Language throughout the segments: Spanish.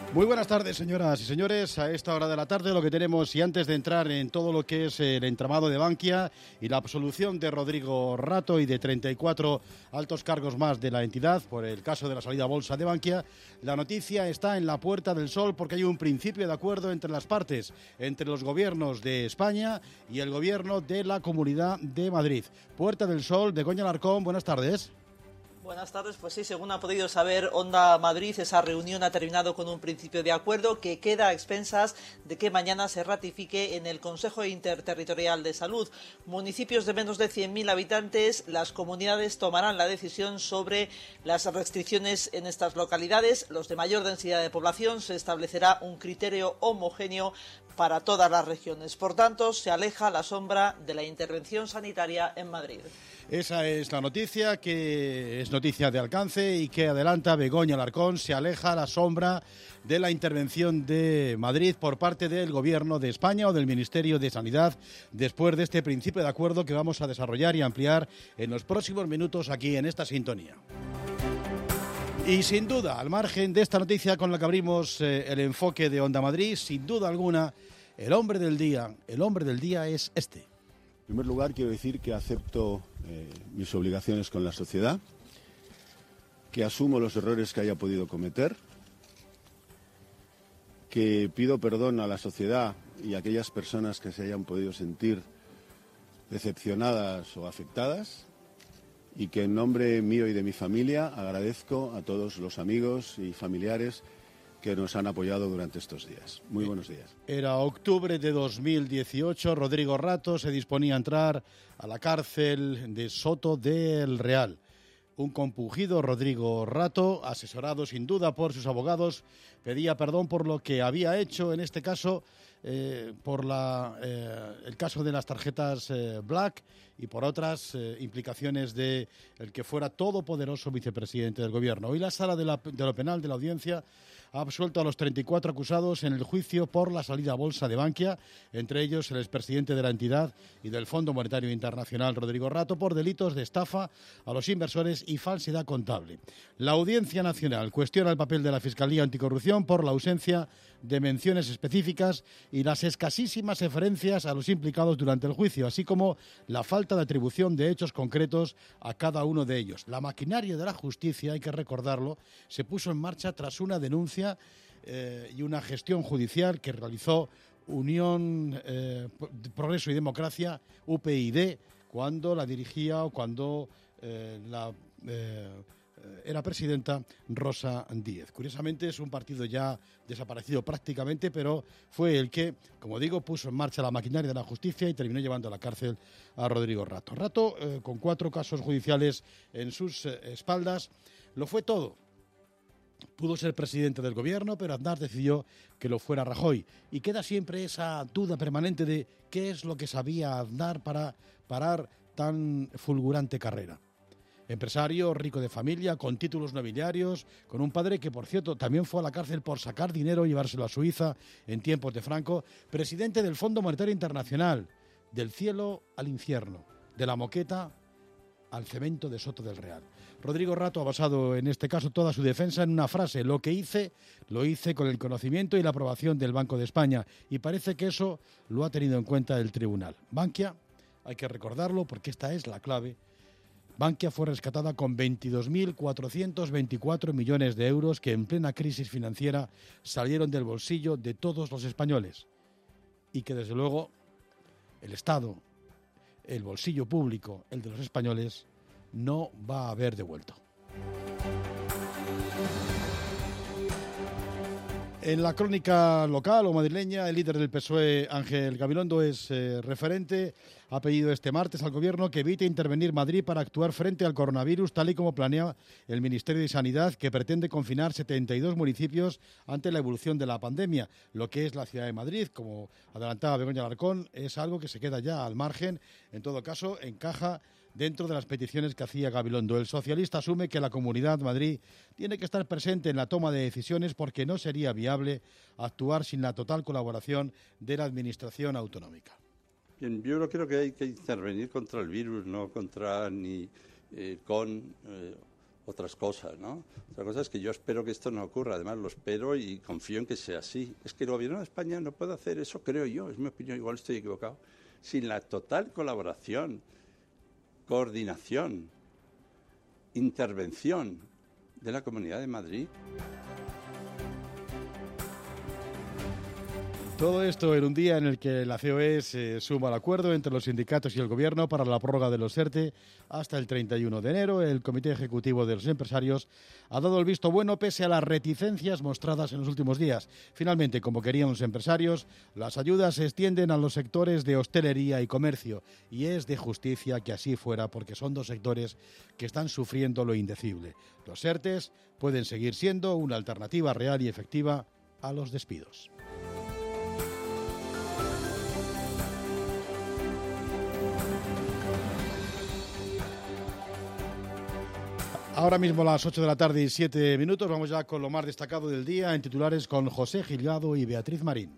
Muy buenas tardes, señoras y señores. A esta hora de la tarde lo que tenemos, y antes de entrar en todo lo que es el entramado de Bankia y la absolución de Rodrigo Rato y de 34 altos cargos más de la entidad por el caso de la salida a bolsa de Bankia, la noticia está en la Puerta del Sol porque hay un principio de acuerdo entre las partes, entre los gobiernos de España y el gobierno de la Comunidad de Madrid. Puerta del Sol, Begoña Alarcón, buenas tardes. Buenas tardes, pues sí, según ha podido saber Onda Madrid, esa reunión ha terminado con un principio de acuerdo que queda a expensas de que mañana se ratifique en el Consejo Interterritorial de Salud. Municipios de menos de 100.000 habitantes, las comunidades tomarán la decisión sobre las restricciones en estas localidades. Los de mayor densidad de población, se establecerá un criterio homogéneo para todas las regiones. Por tanto, se aleja la sombra de la intervención sanitaria en Madrid. Esa es la noticia, que es noticia de alcance y que adelanta Begoña Alarcón. Se aleja la sombra de la intervención de Madrid por parte del Gobierno de España o del Ministerio de Sanidad después de este principio de acuerdo que vamos a desarrollar y ampliar en los próximos minutos aquí en esta sintonía. Y sin duda, al margen de esta noticia con la que abrimos el enfoque de Onda Madrid, sin duda alguna, el hombre del día es este. En primer lugar, quiero decir que acepto mis obligaciones con la sociedad, que asumo los errores que haya podido cometer, que pido perdón a la sociedad y a aquellas personas que se hayan podido sentir decepcionadas o afectadas, y que en nombre mío y de mi familia agradezco a todos los amigos y familiares que nos han apoyado durante estos días. Muy buenos días. Era octubre de 2018, Rodrigo Rato se disponía a entrar a la cárcel de Soto del Real. Un compungido Rodrigo Rato, asesorado sin duda por sus abogados, pedía perdón por lo que había hecho, en este caso por el caso de las tarjetas Black y por otras implicaciones de el que fuera todopoderoso vicepresidente del gobierno. Hoy la sala de lo penal de la audiencia ha absuelto a los 34 acusados en el juicio por la salida a bolsa de Bankia, entre ellos el expresidente de la entidad y del Fondo Monetario Internacional, Rodrigo Rato, por delitos de estafa a los inversores y falsedad contable. La Audiencia Nacional cuestiona el papel de la Fiscalía Anticorrupción por la ausencia de menciones específicas y las escasísimas referencias a los implicados durante el juicio, así como la falta de atribución de hechos concretos a cada uno de ellos. La maquinaria de la justicia, hay que recordarlo, se puso en marcha tras una denuncia y una gestión judicial que realizó Unión Progreso y Democracia, UPyD, cuando la dirigía o cuando era presidenta Rosa Díez. Curiosamente es un partido ya desaparecido prácticamente, pero fue el que, como digo, puso en marcha la maquinaria de la justicia y terminó llevando a la cárcel a Rodrigo Rato. Rato, con 4 casos judiciales en sus espaldas, lo fue todo. Pudo ser presidente del gobierno, pero Aznar decidió que lo fuera Rajoy. Y queda siempre esa duda permanente de qué es lo que sabía Aznar para parar tan fulgurante carrera. Empresario, rico de familia, con títulos nobiliarios, con un padre que, por cierto, también fue a la cárcel por sacar dinero y llevárselo a Suiza en tiempos de Franco, presidente del Fondo Monetario Internacional, del cielo al infierno, de la moqueta al cemento de Soto del Real. Rodrigo Rato ha basado en este caso toda su defensa en una frase: lo que hice, lo hice con el conocimiento y la aprobación del Banco de España, y parece que eso lo ha tenido en cuenta el tribunal. Bankia, hay que recordarlo porque esta es la clave, Bankia fue rescatada con 22.424 millones de euros que en plena crisis financiera salieron del bolsillo de todos los españoles, y que desde luego el Estado, el bolsillo público, el de los españoles, no va a haber devuelto. En la crónica local o madrileña, el líder del PSOE, Ángel Gabilondo, es referente. Ha pedido este martes al Gobierno que evite intervenir Madrid para actuar frente al coronavirus, tal y como planea el Ministerio de Sanidad, que pretende confinar 72 municipios ante la evolución de la pandemia. Lo que es la ciudad de Madrid, como adelantaba Begoña Alarcón, es algo que se queda ya al margen. En todo caso, encaja dentro de las peticiones que hacía Gabilondo. El socialista asume que la Comunidad de Madrid tiene que estar presente en la toma de decisiones porque no sería viable actuar sin la total colaboración de la Administración autonómica. Bien, yo no creo que hay que intervenir contra el virus, no contra ni con otras cosas, ¿no? Otra cosa es que yo espero que esto no ocurra, además lo espero y confío en que sea así. Es que el gobierno de España no puede hacer eso, creo yo, es mi opinión, igual estoy equivocado, sin la total colaboración, coordinación, intervención de la Comunidad de Madrid. Todo esto en un día en el que la COE se suma al acuerdo entre los sindicatos y el Gobierno para la prórroga de los ERTE hasta el 31 de enero. El Comité Ejecutivo de los Empresarios ha dado el visto bueno pese a las reticencias mostradas en los últimos días. Finalmente, como querían los empresarios, las ayudas se extienden a los sectores de hostelería y comercio. Y es de justicia que así fuera, porque son dos sectores que están sufriendo lo indecible. Los ERTEs pueden seguir siendo una alternativa real y efectiva a los despidos. Ahora mismo a las 8 de la tarde y 7 minutos, vamos ya con lo más destacado del día en titulares con José Gilgado y Beatriz Marín.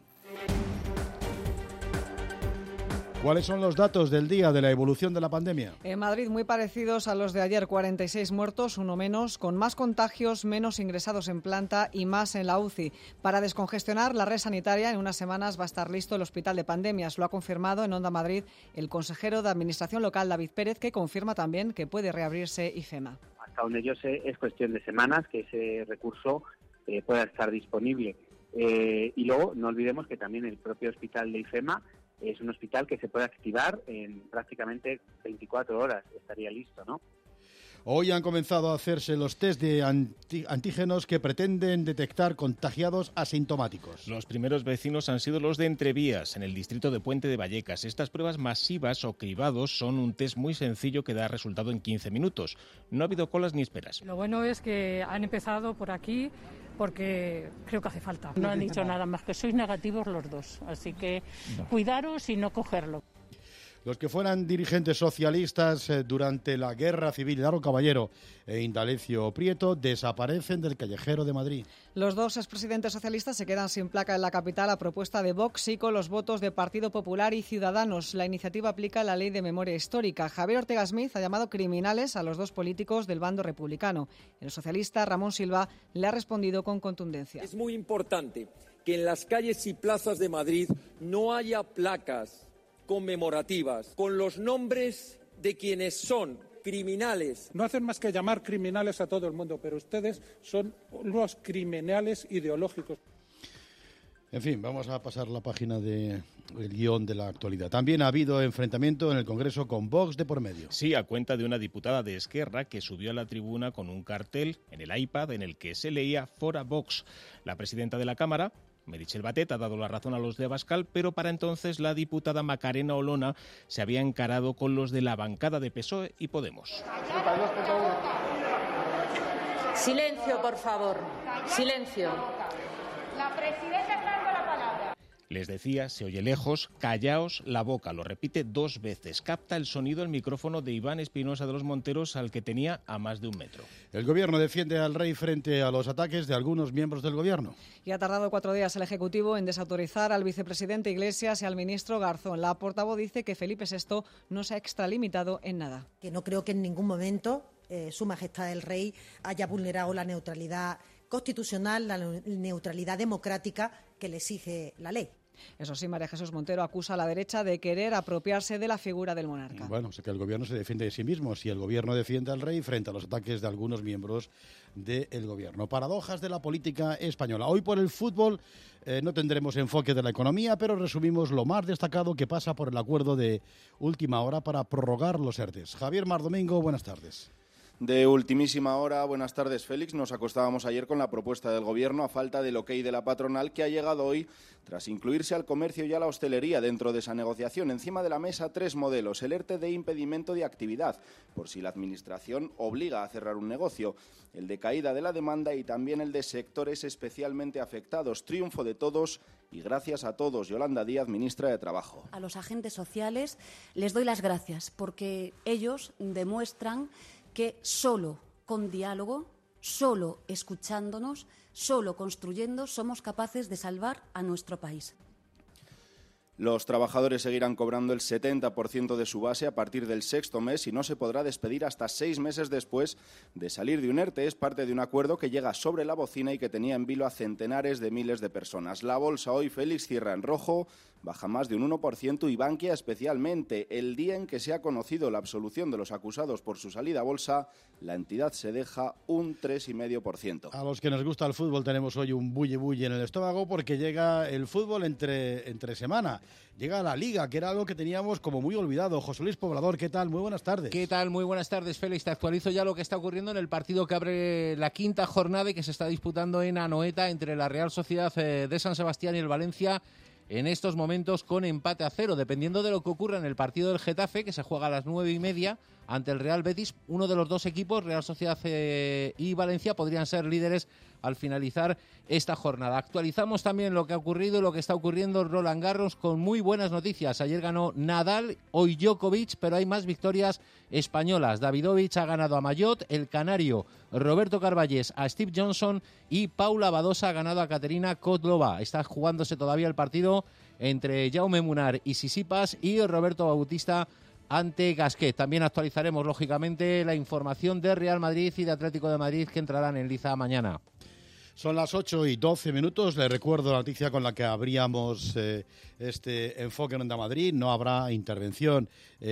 ¿Cuáles son los datos del día de la evolución de la pandemia? En Madrid muy parecidos a los de ayer, 46 muertos, uno menos, con más contagios, menos ingresados en planta y más en la UCI. Para descongestionar la red sanitaria, en unas semanas va a estar listo el hospital de pandemias. Lo ha confirmado en Onda Madrid el consejero de Administración Local, David Pérez, que confirma también que puede reabrirse IFEMA. Hasta donde yo sé es cuestión de semanas que ese recurso pueda estar disponible. Y luego no olvidemos que también el propio hospital de IFEMA es un hospital que se puede activar en prácticamente 24 horas, estaría listo, ¿no? Hoy han comenzado a hacerse los test de antígenos que pretenden detectar contagiados asintomáticos. Los primeros vecinos han sido los de Entrevías, en el distrito de Puente de Vallecas. Estas pruebas masivas o cribados son un test muy sencillo que da resultado en 15 minutos. No ha habido colas ni esperas. Lo bueno es que han empezado por aquí porque creo que hace falta. No han dicho nada más que sois negativos los dos, así que cuidaros y no cogerlo. Los que fueran dirigentes socialistas durante la Guerra Civil, Laro Caballero e Indalecio Prieto, desaparecen del callejero de Madrid. Los dos expresidentes socialistas se quedan sin placa en la capital a propuesta de Vox y con los votos de Partido Popular y Ciudadanos. La iniciativa aplica la Ley de Memoria Histórica. Javier Ortega Smith ha llamado criminales a los dos políticos del bando republicano. El socialista Ramón Silva le ha respondido con contundencia. Es muy importante que en las calles y plazas de Madrid no haya placas conmemorativas con los nombres de quienes son criminales. No hacen más que llamar criminales a todo el mundo, pero ustedes son unos criminales ideológicos. En fin, vamos a pasar la página del guión de la actualidad. También ha habido enfrentamiento en el Congreso con Vox de por medio. Sí, a cuenta de una diputada de Esquerra que subió a la tribuna con un cartel en el iPad en el que se leía Fora Vox. La presidenta de la Cámara, Meritxell Batet, ha dado la razón a los de Abascal, pero para entonces la diputada Macarena Olona se había encarado con los de la bancada de PSOE y Podemos. Silencio, por favor. Silencio. La presidenta está dando la palabra. Les decía, se oye lejos, callaos la boca. Lo repite 2 veces. Capta el sonido el micrófono de Iván Espinosa de los Monteros, al que tenía a más de 1 metro. El Gobierno defiende al rey frente a los ataques de algunos miembros del Gobierno. Y ha tardado 4 días el Ejecutivo en desautorizar al vicepresidente Iglesias y al ministro Garzón. La portavoz dice que Felipe VI no se ha extralimitado en nada. Que no creo que en ningún momento Su Majestad el Rey haya vulnerado la neutralidad constitucional, la neutralidad democrática que le exige la ley. Eso sí, María Jesús Montero acusa a la derecha de querer apropiarse de la figura del monarca. Bueno, sé que el Gobierno se defiende de sí mismo. Si el Gobierno defiende al rey frente a los ataques de algunos miembros del Gobierno. Paradojas de la política española. Hoy por el fútbol no tendremos enfoque de la economía, pero resumimos lo más destacado que pasa por el acuerdo de última hora para prorrogar los ERTEs. Javier Mar Domingo, buenas tardes. De ultimísima hora, buenas tardes, Félix. Nos acostábamos ayer con la propuesta del Gobierno a falta del okey de la patronal, que ha llegado hoy tras incluirse al comercio y a la hostelería dentro de esa negociación. Encima de la mesa 3 modelos. El ERTE de impedimento de actividad, por si la Administración obliga a cerrar un negocio. El de caída de la demanda y también el de sectores especialmente afectados. Triunfo de todos y gracias a todos. Yolanda Díaz, ministra de Trabajo. A los agentes sociales les doy las gracias porque ellos demuestran que solo con diálogo, solo escuchándonos, solo construyendo somos capaces de salvar a nuestro país. Los trabajadores seguirán cobrando el 70% de su base a partir del 6º mes y no se podrá despedir hasta 6 meses después de salir de un ERTE. Es parte de un acuerdo que llega sobre la bocina y que tenía en vilo a centenares de miles de personas. La bolsa hoy, Félix, cierra en rojo, baja más de un 1% y Bankia especialmente. El día en que se ha conocido la absolución de los acusados por su salida a bolsa, la entidad se deja un 3,5%. A los que nos gusta el fútbol tenemos hoy un bulli en el estómago porque llega el fútbol entre semana. Llega la Liga, que era algo que teníamos como muy olvidado. José Luis Poblador, ¿qué tal? Muy buenas tardes. ¿Qué tal? Muy buenas tardes, Félix. Te actualizo ya lo que está ocurriendo en el partido que abre la quinta jornada y que se está disputando en Anoeta entre la Real Sociedad de San Sebastián y el Valencia. En estos momentos con empate a 0, dependiendo de lo que ocurra en el partido del Getafe, que se juega a las 9:30 ante el Real Betis. Uno de los dos equipos, Real Sociedad y Valencia, podrían ser líderes al finalizar esta jornada. Actualizamos también lo que ha ocurrido y lo que está ocurriendo en Roland Garros con muy buenas noticias. Ayer ganó Nadal, hoy Djokovic, pero hay más victorias españolas. Davidovich ha ganado a Mayotte, el canario Roberto Carballés a Steve Johnson y Paula Badosa ha ganado a Caterina Kozlova. Está jugándose todavía el partido entre Jaume Munar y Tsitsipas y Roberto Bautista ante Gasquet. También actualizaremos, lógicamente, la información de Real Madrid y de Atlético de Madrid que entrarán en liza mañana. Son las 8:12. Les recuerdo la noticia con la que abríamos este enfoque en Onda Madrid. No habrá intervención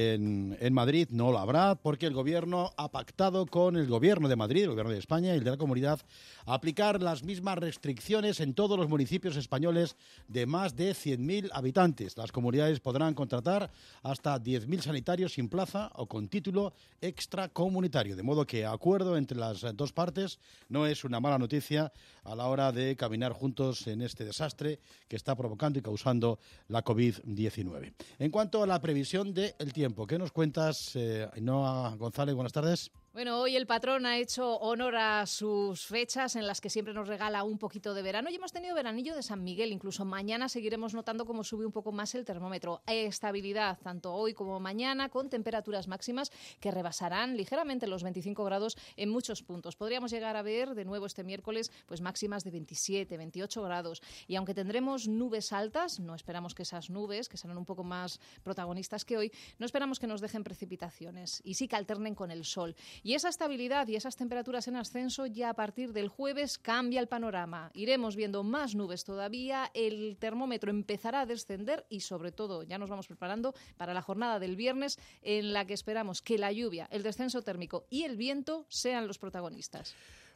en Madrid, no lo habrá, porque el Gobierno ha pactado con el Gobierno de Madrid, el Gobierno de España y el de la Comunidad, aplicar las mismas restricciones en todos los municipios españoles de más de 100.000 habitantes. Las comunidades podrán contratar hasta 10.000 sanitarios sin plaza o con título extracomunitario. De modo que acuerdo entre las dos partes no es una mala noticia a la hora de caminar juntos en este desastre que está provocando y causando la COVID-19. En cuanto a la previsión del tiempo, ¿qué nos cuentas, Ainhoa González? Buenas tardes. Bueno, hoy el patrón ha hecho honor a sus fechas en las que siempre nos regala un poquito de verano y hemos tenido veranillo de San Miguel. Incluso mañana seguiremos notando cómo sube un poco más el termómetro. Estabilidad tanto hoy como mañana con temperaturas máximas que rebasarán ligeramente los 25 grados en muchos puntos. Podríamos llegar a ver de nuevo este miércoles pues máximas de 27, 28 grados. Y aunque tendremos nubes altas, no esperamos que esas nubes, que serán un poco más protagonistas que hoy, no esperamos que nos dejen precipitaciones y sí que alternen con el sol. Y esa estabilidad y esas temperaturas en ascenso ya a partir del jueves cambia el panorama. Iremos viendo más nubes todavía, el termómetro empezará a descender y sobre todo ya nos vamos preparando para la jornada del viernes en la que esperamos que la lluvia, el descenso térmico y el viento sean los protagonistas.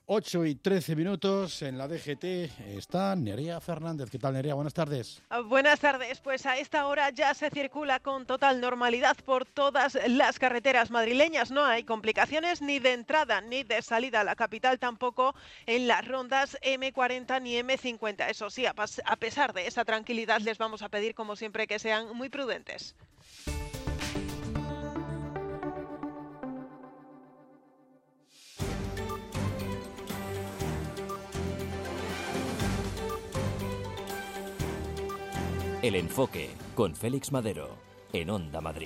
8:13 en la DGT está Nerea Fernández. ¿Qué tal, Nerea? Buenas tardes. Buenas tardes. Pues a esta hora ya se circula con total normalidad por todas las carreteras madrileñas. No hay complicaciones ni de entrada ni de salida a la capital, tampoco en las rondas M40 ni M50. Eso sí, a pesar de esa tranquilidad, les vamos a pedir, como siempre, que sean muy prudentes. El enfoque con Félix Madero en Onda Madrid.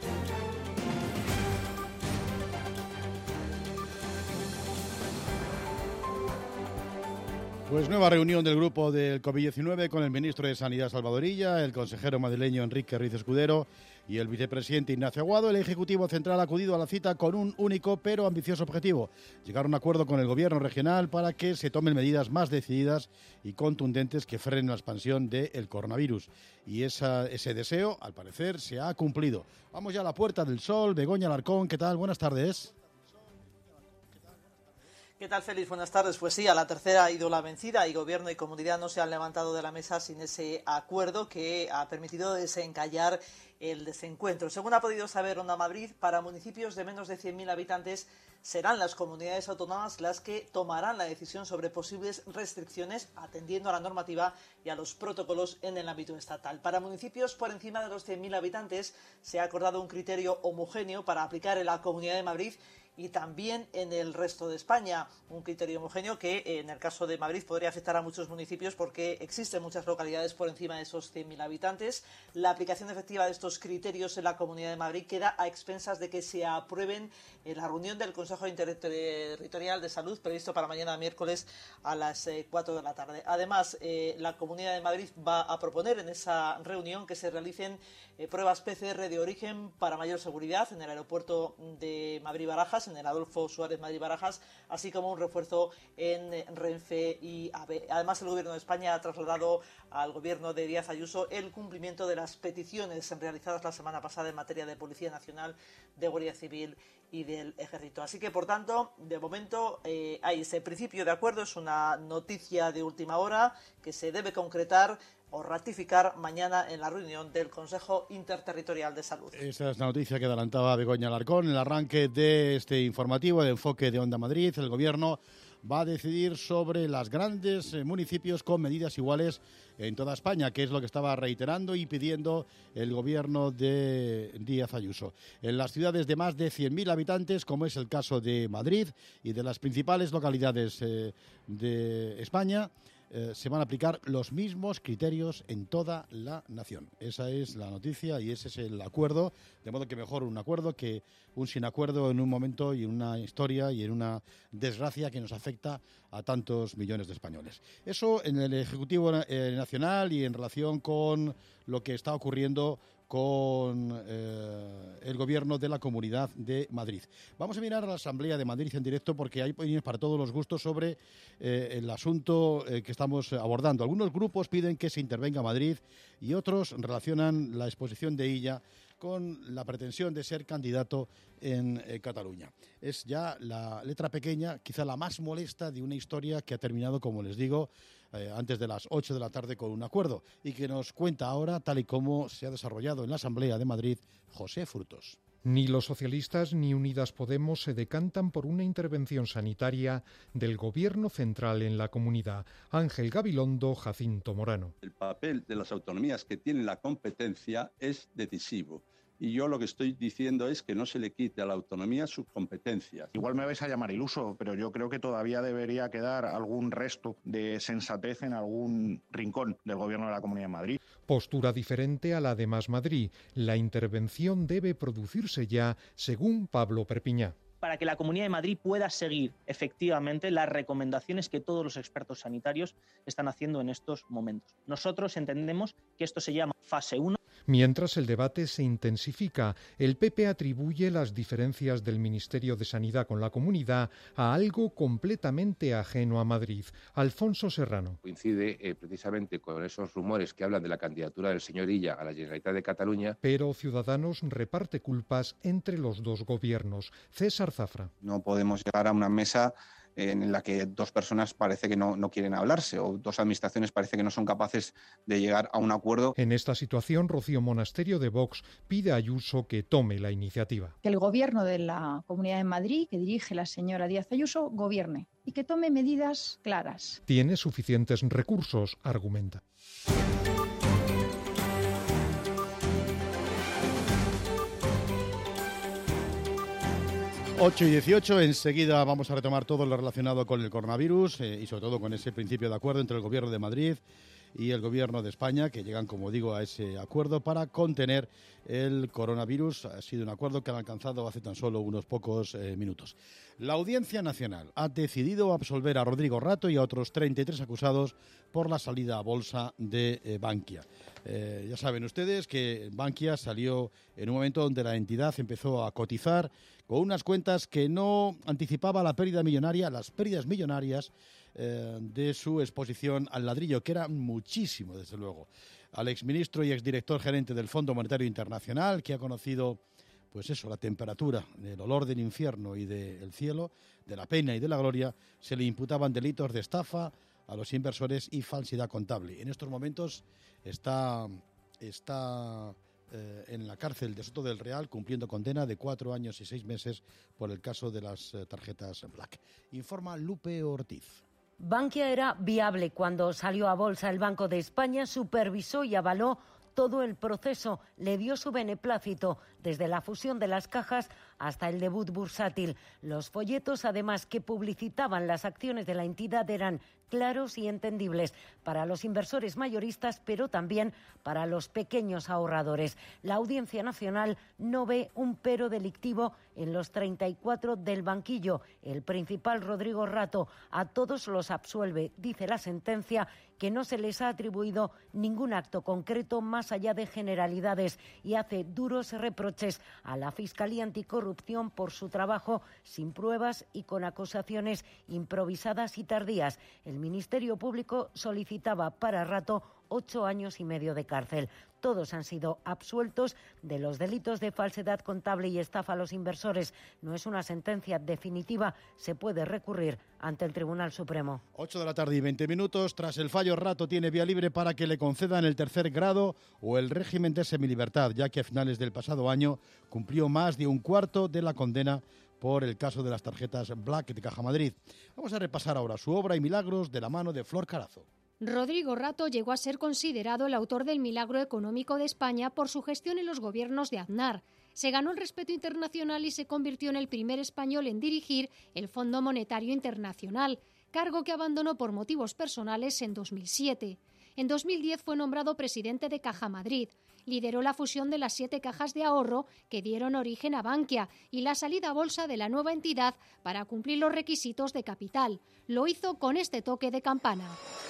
Pues nueva reunión del grupo del COVID-19 con el ministro de Sanidad Salvadorilla, el consejero madrileño Enrique Ruiz Escudero y el vicepresidente Ignacio Aguado. El Ejecutivo Central ha acudido a la cita con un único pero ambicioso objetivo: llegar a un acuerdo con el Gobierno regional para que se tomen medidas más decididas y contundentes que frenen la expansión del coronavirus. Y ese deseo, al parecer, se ha cumplido. Vamos ya a la Puerta del Sol. Begoña Alarcón, ¿qué tal? Buenas tardes. ¿Qué tal, Félix? Buenas tardes. Pues sí, a la tercera ha ido la vencida y Gobierno y Comunidad no se han levantado de la mesa sin ese acuerdo que ha permitido desencallar el desencuentro. Según ha podido saber Onda Madrid, para municipios de menos de 100.000 habitantes serán las comunidades autónomas las que tomarán la decisión sobre posibles restricciones atendiendo a la normativa y a los protocolos en el ámbito estatal. Para municipios por encima de los 100.000 habitantes se ha acordado un criterio homogéneo para aplicar en la Comunidad de Madrid y también en el resto de España. Un criterio homogéneo que en el caso de Madrid podría afectar a muchos municipios porque existen muchas localidades por encima de esos 100.000 habitantes. La aplicación efectiva de estos criterios en la Comunidad de Madrid queda a expensas de que se aprueben en la reunión del Consejo Interterritorial de Salud previsto para mañana miércoles a las 4 de la tarde. Además, la Comunidad de Madrid va a proponer en esa reunión que se realicen pruebas PCR de origen para mayor seguridad en el aeropuerto de Madrid-Barajas, en el Adolfo Suárez Madrid-Barajas, así como un refuerzo en Renfe y AVE. Además, el Gobierno de España ha trasladado al Gobierno de Díaz Ayuso el cumplimiento de las peticiones realizadas la semana pasada en materia de Policía Nacional, de Guardia Civil y del Ejército. Así que, por tanto, de momento hay ese principio de acuerdo. Es una noticia de última hora que se debe concretar o ratificar mañana en la reunión del Consejo Interterritorial de Salud. Esta es la noticia que adelantaba Begoña Alarcón. En el arranque de este informativo de Enfoque de Onda Madrid, el Gobierno va a decidir sobre los grandes municipios con medidas iguales en toda España, que es lo que estaba reiterando y pidiendo el Gobierno de Díaz Ayuso. En las ciudades de más de 100.000 habitantes, como es el caso de Madrid y de las principales localidades de España, se van a aplicar los mismos criterios en toda la nación. Esa es la noticia y ese es el acuerdo, de modo que mejor un acuerdo que un sin acuerdo en un momento y en una historia y en una desgracia que nos afecta a tantos millones de españoles. Eso en el Ejecutivo Nacional y en relación con lo que está ocurriendo con el Gobierno de la Comunidad de Madrid. Vamos a mirar a la Asamblea de Madrid en directo porque hay opiniones para todos los gustos sobre el asunto que estamos abordando. Algunos grupos piden que se intervenga Madrid y otros relacionan la exposición de Illa con la pretensión de ser candidato en Cataluña. Es ya la letra pequeña, quizá la más molesta de una historia que ha terminado, como les digo, antes de las 8 de la tarde con un acuerdo y que nos cuenta ahora, tal y como se ha desarrollado en la Asamblea de Madrid, José Frutos. Ni los socialistas ni Unidas Podemos se decantan por una intervención sanitaria del Gobierno central en la comunidad. Ángel Gabilondo, Jacinto Morano. El papel de las autonomías que tienen la competencia es decisivo. Y yo lo que estoy diciendo es que no se le quite a la autonomía sus competencias. Igual me vais a llamar iluso, pero yo creo que todavía debería quedar algún resto de sensatez en algún rincón del Gobierno de la Comunidad de Madrid. Postura diferente a la de Más Madrid. La intervención debe producirse ya, según Pablo Perpiñá. Para que la Comunidad de Madrid pueda seguir efectivamente las recomendaciones que todos los expertos sanitarios están haciendo en estos momentos. Nosotros entendemos que esto se llama fase 1. Mientras el debate se intensifica, el PP atribuye las diferencias del Ministerio de Sanidad con la comunidad a algo completamente ajeno a Madrid. Alfonso Serrano. Coincide precisamente con esos rumores que hablan de la candidatura del señor Illa a la Generalitat de Cataluña. Pero Ciudadanos reparte culpas entre los dos gobiernos. César Zafra. No podemos llegar a una mesa en la que dos personas parece que no quieren hablarse o dos administraciones parece que no son capaces de llegar a un acuerdo. En esta situación, Rocío Monasterio de Vox pide a Ayuso que tome la iniciativa. Que el Gobierno de la Comunidad de Madrid, que dirige la señora Díaz Ayuso, gobierne y que tome medidas claras. Tiene suficientes recursos, argumenta. 8:18, enseguida vamos a retomar todo lo relacionado con el coronavirus y sobre todo con ese principio de acuerdo entre el Gobierno de Madrid y el Gobierno de España, que llegan, como digo, a ese acuerdo para contener el coronavirus. Ha sido un acuerdo que han alcanzado hace tan solo unos pocos minutos. La Audiencia Nacional ha decidido absolver a Rodrigo Rato y a otros 33 acusados por la salida a bolsa de Bankia. Ya saben ustedes que Bankia salió en un momento donde la entidad empezó a cotizar con unas cuentas que no anticipaba la pérdida millonaria, las pérdidas millonarias de su exposición al ladrillo, que era muchísimo, desde luego. Al exministro y exdirector gerente del Fondo Monetario Internacional, que ha conocido, pues eso, la temperatura, el olor del infierno y del cielo, de la pena y de la gloria, se le imputaban delitos de estafa a los inversores y falsidad contable. En estos momentos está en la cárcel de Soto del Real cumpliendo condena de 4 años y 6 meses por el caso de las tarjetas Black. Informa Lupe Ortiz. Bankia era viable cuando salió a bolsa. El Banco de España supervisó y avaló todo el proceso, le dio su beneplácito, desde la fusión de las cajas hasta el debut bursátil. Los folletos, además, que publicitaban las acciones de la entidad eran claros y entendibles para los inversores mayoristas, pero también para los pequeños ahorradores. La Audiencia Nacional no ve un pero delictivo en los 34 del banquillo. El principal, Rodrigo Rato, a todos los absuelve. Dice la sentencia que no se les ha atribuido ningún acto concreto más allá de generalidades y hace duros reproches a la Fiscalía Anticorrupción por su trabajo sin pruebas y con acusaciones improvisadas y tardías. El Ministerio Público solicitaba para Rato 8 años y medio de cárcel. Todos han sido absueltos de los delitos de falsedad contable y estafa a los inversores. No es una sentencia definitiva, se puede recurrir ante el Tribunal Supremo. 8 de la tarde y 20 minutos. Tras el fallo, Rato tiene vía libre para que le concedan el tercer grado o el régimen de semilibertad, ya que a finales del pasado año cumplió más de un cuarto de la condena por el caso de las tarjetas Black de Caja Madrid. Vamos a repasar ahora su obra y milagros de la mano de Flor Carazo. Rodrigo Rato llegó a ser considerado el autor del milagro económico de España por su gestión en los gobiernos de Aznar. Se ganó el respeto internacional y se convirtió en el primer español en dirigir el Fondo Monetario Internacional, cargo que abandonó por motivos personales en 2007. En 2010 fue nombrado presidente de Caja Madrid. Lideró la fusión de las 7 cajas de ahorro que dieron origen a Bankia y la salida a bolsa de la nueva entidad para cumplir los requisitos de capital. Lo hizo con este toque de campana.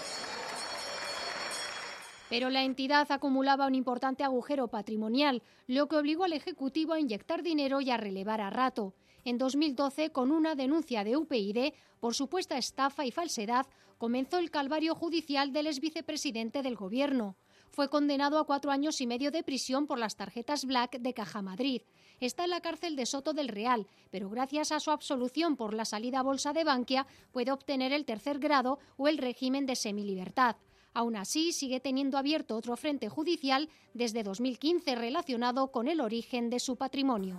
Pero la entidad acumulaba un importante agujero patrimonial, lo que obligó al Ejecutivo a inyectar dinero y a relevar a Rato. En 2012, con una denuncia de UPyD por supuesta estafa y falsedad, comenzó el calvario judicial del exvicepresidente del Gobierno. Fue condenado a 4 años y medio de prisión por las tarjetas Black de Caja Madrid. Está en la cárcel de Soto del Real, pero gracias a su absolución por la salida a bolsa de Bankia, puede obtener el tercer grado o el régimen de semilibertad. Aún así, sigue teniendo abierto otro frente judicial desde 2015 relacionado con el origen de su patrimonio.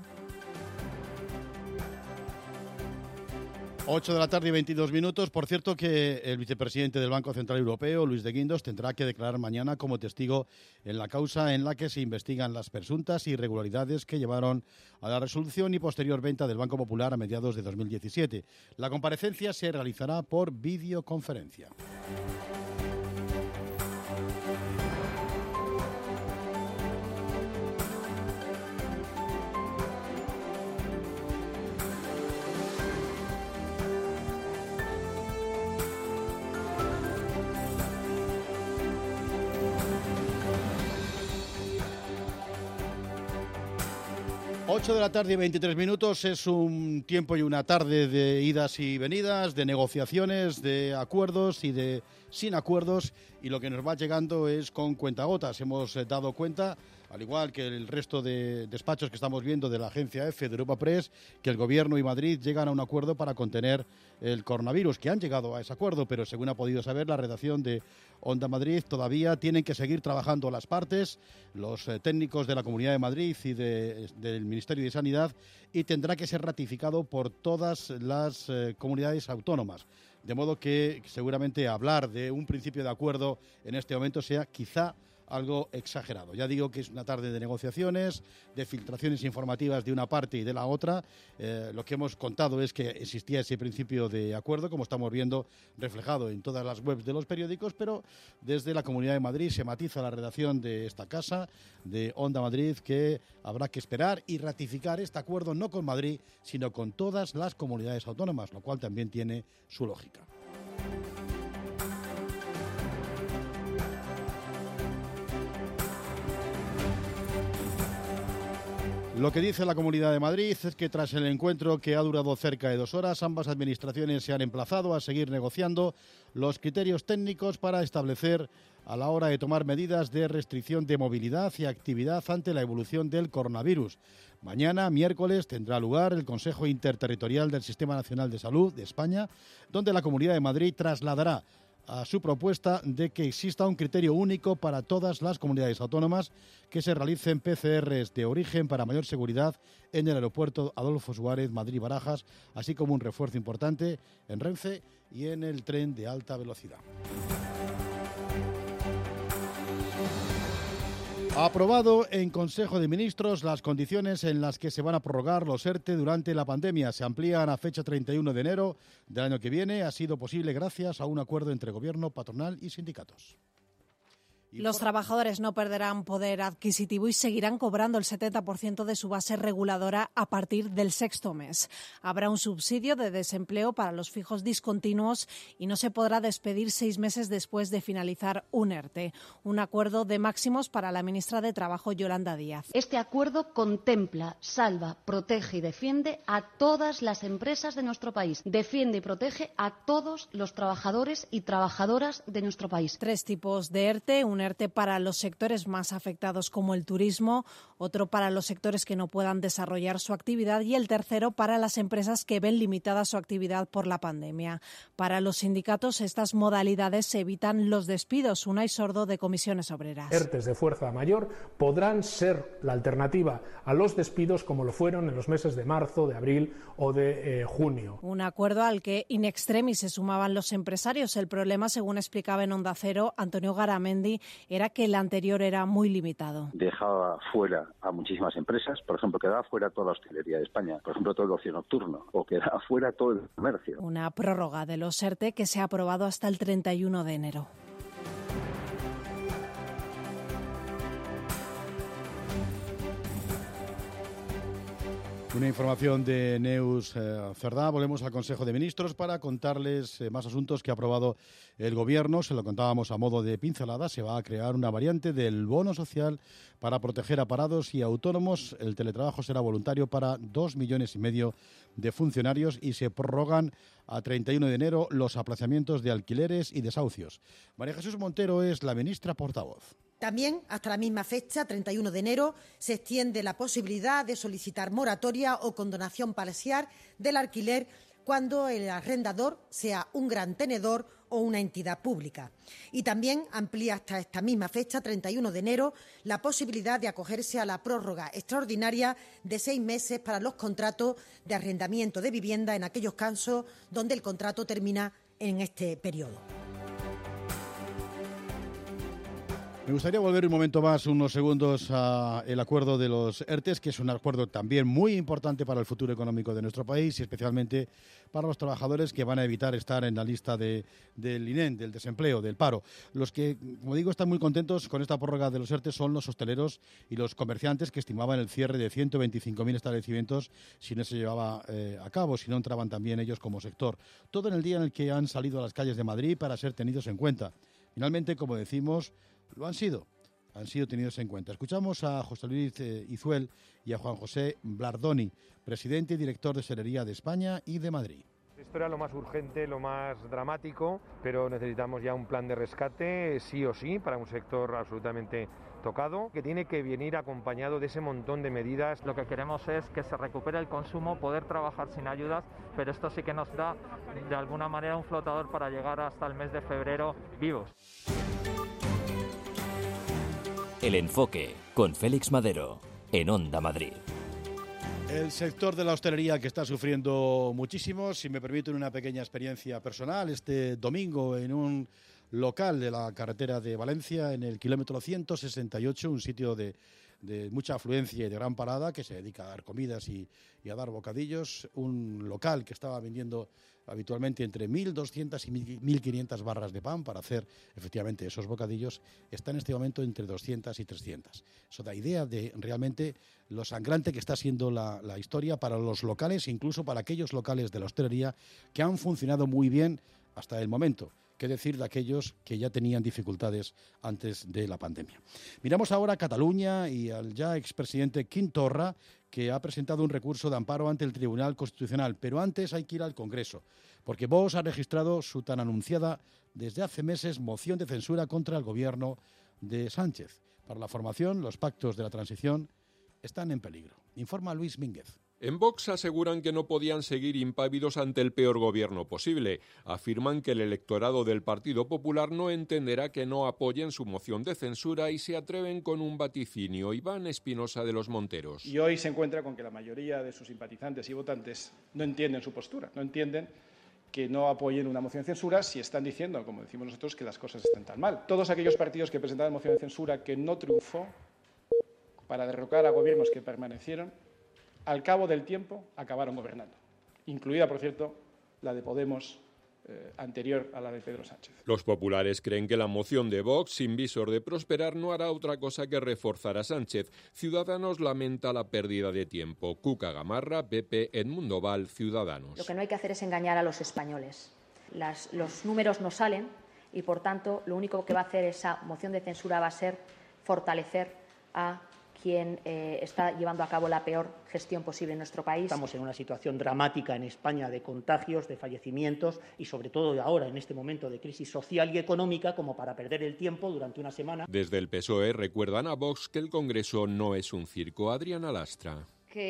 8 de la tarde y 22 minutos. Por cierto que el vicepresidente del Banco Central Europeo, Luis de Guindos, tendrá que declarar mañana como testigo en la causa en la que se investigan las presuntas irregularidades que llevaron a la resolución y posterior venta del Banco Popular a mediados de 2017. La comparecencia se realizará por videoconferencia. Ocho de la tarde y 23 minutos. Es un tiempo y una tarde de idas y venidas, de negociaciones, de acuerdos y de sin acuerdos, y lo que nos va llegando es con cuentagotas. Hemos dado cuenta, al igual que el resto de despachos que estamos viendo de la agencia EFE, de Europa Press, que el Gobierno y Madrid llegan a un acuerdo para contener el coronavirus, que han llegado a ese acuerdo, pero según ha podido saber la redacción de Onda Madrid, todavía tienen que seguir trabajando las partes, los técnicos de la Comunidad de Madrid y del Ministerio de Sanidad, y tendrá que ser ratificado por todas las comunidades autónomas. De modo que seguramente hablar de un principio de acuerdo en este momento sea quizá algo exagerado. Ya digo que es una tarde de negociaciones, de filtraciones informativas de una parte y de la otra. Lo que hemos contado es que existía ese principio de acuerdo, como estamos viendo reflejado en todas las webs de los periódicos, pero desde la Comunidad de Madrid se matiza la redacción de esta casa, de Onda Madrid, que habrá que esperar y ratificar este acuerdo no con Madrid, sino con todas las comunidades autónomas, lo cual también tiene su lógica. Lo que dice la Comunidad de Madrid es que tras el encuentro que ha durado cerca de 2 horas, ambas administraciones se han emplazado a seguir negociando los criterios técnicos para establecer a la hora de tomar medidas de restricción de movilidad y actividad ante la evolución del coronavirus. Mañana, miércoles, tendrá lugar el Consejo Interterritorial del Sistema Nacional de Salud de España, donde la Comunidad de Madrid trasladará a su propuesta de que exista un criterio único para todas las comunidades autónomas, que se realicen PCRs de origen para mayor seguridad en el aeropuerto Adolfo Suárez Madrid-Barajas, así como un refuerzo importante en Renfe y en el tren de alta velocidad. Aprobado en Consejo de Ministros las condiciones en las que se van a prorrogar los ERTE durante la pandemia. Se amplían a fecha 31 de enero del año que viene. Ha sido posible gracias a un acuerdo entre Gobierno, patronal y sindicatos. Los trabajadores no perderán poder adquisitivo y seguirán cobrando el 70% de su base reguladora a partir del 6º mes. Habrá un subsidio de desempleo para los fijos discontinuos y no se podrá despedir 6 meses después de finalizar un ERTE. Un acuerdo de máximos para la ministra de Trabajo, Yolanda Díaz. Este acuerdo contempla, salva, protege y defiende a todas las empresas de nuestro país. Defiende y protege a todos los trabajadores y trabajadoras de nuestro país. 3 tipos de ERTE, un ERTE para los sectores más afectados como el turismo, otro para los sectores que no puedan desarrollar su actividad y el tercero para las empresas que ven limitada su actividad por la pandemia. Para los sindicatos estas modalidades evitan los despidos. Unai Sordo, de Comisiones Obreras. ERTEs de fuerza mayor podrán ser la alternativa a los despidos como lo fueron en los meses de marzo, de abril o de junio. Un acuerdo al que in extremis se sumaban los empresarios. El problema, según explicaba en Onda Cero Antonio Garamendi, era que el anterior era muy limitado. Dejaba fuera a muchísimas empresas, por ejemplo, quedaba fuera toda la hostelería de España, por ejemplo, todo el ocio nocturno, o quedaba fuera todo el comercio. Una prórroga de los ERTE que se ha aprobado hasta el 31 de enero. Una información de Neus Cerdá. Volvemos al Consejo de Ministros para contarles más asuntos que ha aprobado el Gobierno. Se lo contábamos a modo de pincelada. Se va a crear una variante del bono social para proteger a parados y autónomos. El teletrabajo será voluntario para 2,5 millones de funcionarios y se prorrogan a 31 de enero los aplazamientos de alquileres y desahucios. María Jesús Montero es la ministra portavoz. También, hasta la misma fecha, 31 de enero, se extiende la posibilidad de solicitar moratoria o condonación parcial del alquiler cuando el arrendador sea un gran tenedor o una entidad pública. Y también amplía hasta esta misma fecha, 31 de enero, la posibilidad de acogerse a la prórroga extraordinaria de 6 meses para los contratos de arrendamiento de vivienda en aquellos casos donde el contrato termina en este periodo. Me gustaría volver un momento más, unos segundos, al acuerdo de los ERTEs, que es un acuerdo también muy importante para el futuro económico de nuestro país y especialmente para los trabajadores que van a evitar estar en la lista del INEM, del desempleo, del paro. Los que, como digo, están muy contentos con esta prórroga de los ERTEs son los hosteleros y los comerciantes que estimaban el cierre de 125.000 establecimientos si no se llevaba a cabo, si no entraban también ellos como sector. Todo en el día en el que han salido a las calles de Madrid para ser tenidos en cuenta. Finalmente, como decimos, lo han sido tenidos en cuenta. Escuchamos a José Luis Izuel y a Juan José Blardoni, presidente y director de Hostelería de España y de Madrid. Esto era lo más urgente, lo más dramático, pero necesitamos ya un plan de rescate sí o sí para un sector absolutamente tocado, que tiene que venir acompañado de ese montón de medidas. Lo que queremos es que se recupere el consumo, poder trabajar sin ayudas, pero esto sí que nos da de alguna manera un flotador para llegar hasta el mes de febrero vivos. El Enfoque, con Félix Madero, en Onda Madrid. El sector de la hostelería que está sufriendo muchísimo. Si me permiten una pequeña experiencia personal, este domingo en un local de la carretera de Valencia, en el kilómetro 168, un sitio de mucha afluencia y de gran parada, que se dedica a dar comidas y a dar bocadillos, un local que estaba vendiendo habitualmente entre 1.200 y 1.500 barras de pan para hacer efectivamente esos bocadillos, está en este momento entre 200 y 300. Eso da idea de realmente lo sangrante que está siendo la historia para los locales, incluso para aquellos locales de la hostelería que han funcionado muy bien hasta el momento. ¿Qué decir de aquellos que ya tenían dificultades antes de la pandemia? Miramos ahora a Cataluña y al ya expresidente Quim Torra, que ha presentado un recurso de amparo ante el Tribunal Constitucional. Pero antes hay que ir al Congreso, porque Vox ha registrado su tan anunciada desde hace meses moción de censura contra el gobierno de Sánchez. Para la formación, los pactos de la transición están en peligro. Informa Luis Mínguez. En Vox aseguran que no podían seguir impávidos ante el peor gobierno posible. Afirman que el electorado del Partido Popular no entenderá que no apoyen su moción de censura y se atreven con un vaticinio. Iván Espinosa de los Monteros. Y hoy se encuentra con que la mayoría de sus simpatizantes y votantes no entienden su postura, no entienden que no apoyen una moción de censura si están diciendo, como decimos nosotros, que las cosas están tan mal. Todos aquellos partidos que presentaron moción de censura que no triunfó para derrocar a gobiernos que permanecieron, al cabo del tiempo acabaron gobernando, incluida, por cierto, la de Podemos anterior a la de Pedro Sánchez. Los populares creen que la moción de Vox, sin visor de prosperar, no hará otra cosa que reforzar a Sánchez. Ciudadanos lamenta la pérdida de tiempo. Cuca Gamarra, PP, Edmundo Val, Ciudadanos. Lo que no hay que hacer es engañar a los españoles. Los números no salen y, por tanto, lo único que va a hacer esa moción de censura va a ser fortalecer a quien está llevando a cabo la peor gestión posible en nuestro país. Estamos en una situación dramática en España de contagios, de fallecimientos y, sobre todo, ahora, en este momento de crisis social y económica, como para perder el tiempo durante una semana. Desde el PSOE recuerdan a Vox que el Congreso no es un circo. Adriana Lastra.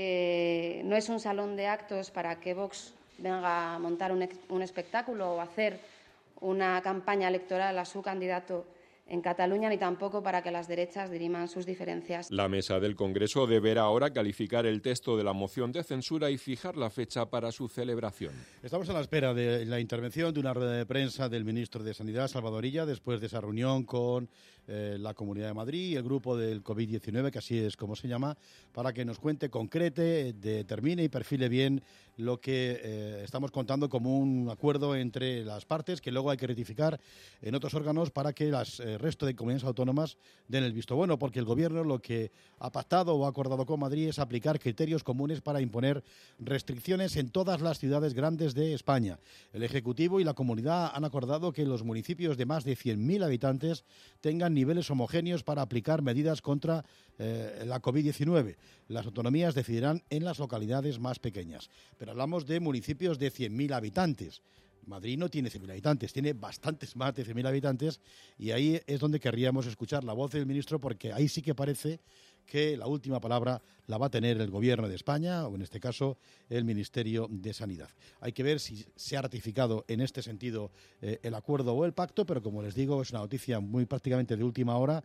Que no es un salón de actos para que Vox venga a montar un espectáculo o hacer una campaña electoral a su candidato en Cataluña, ni tampoco para que las derechas diriman sus diferencias. La mesa del Congreso deberá ahora calificar el texto de la moción de censura y fijar la fecha para su celebración. Estamos a la espera de la intervención de una rueda de prensa del ministro de Sanidad, Salvador Illa, después de esa reunión con la Comunidad de Madrid y el grupo del COVID-19, que así es como se llama, para que nos cuente, concrete, determine y perfile bien lo que estamos contando como un acuerdo entre las partes, que luego hay que rectificar en otros órganos para que el resto de comunidades autónomas den el visto bueno, porque el Gobierno lo que ha pactado o ha acordado con Madrid es aplicar criterios comunes para imponer restricciones en todas las ciudades grandes de España. El Ejecutivo y la Comunidad han acordado que los municipios de más de 100.000 habitantes tengan niveles homogéneos para aplicar medidas contra la COVID-19. Las autonomías decidirán en las localidades más pequeñas. Pero hablamos de municipios de 100.000 habitantes. Madrid no tiene 100.000 habitantes, tiene bastantes más de 100.000 habitantes y ahí es donde querríamos escuchar la voz del ministro, porque ahí sí que parece que la última palabra la va a tener el Gobierno de España, o en este caso el Ministerio de Sanidad. Hay que ver si se ha ratificado en este sentido el acuerdo o el pacto, pero como les digo, es una noticia muy prácticamente de última hora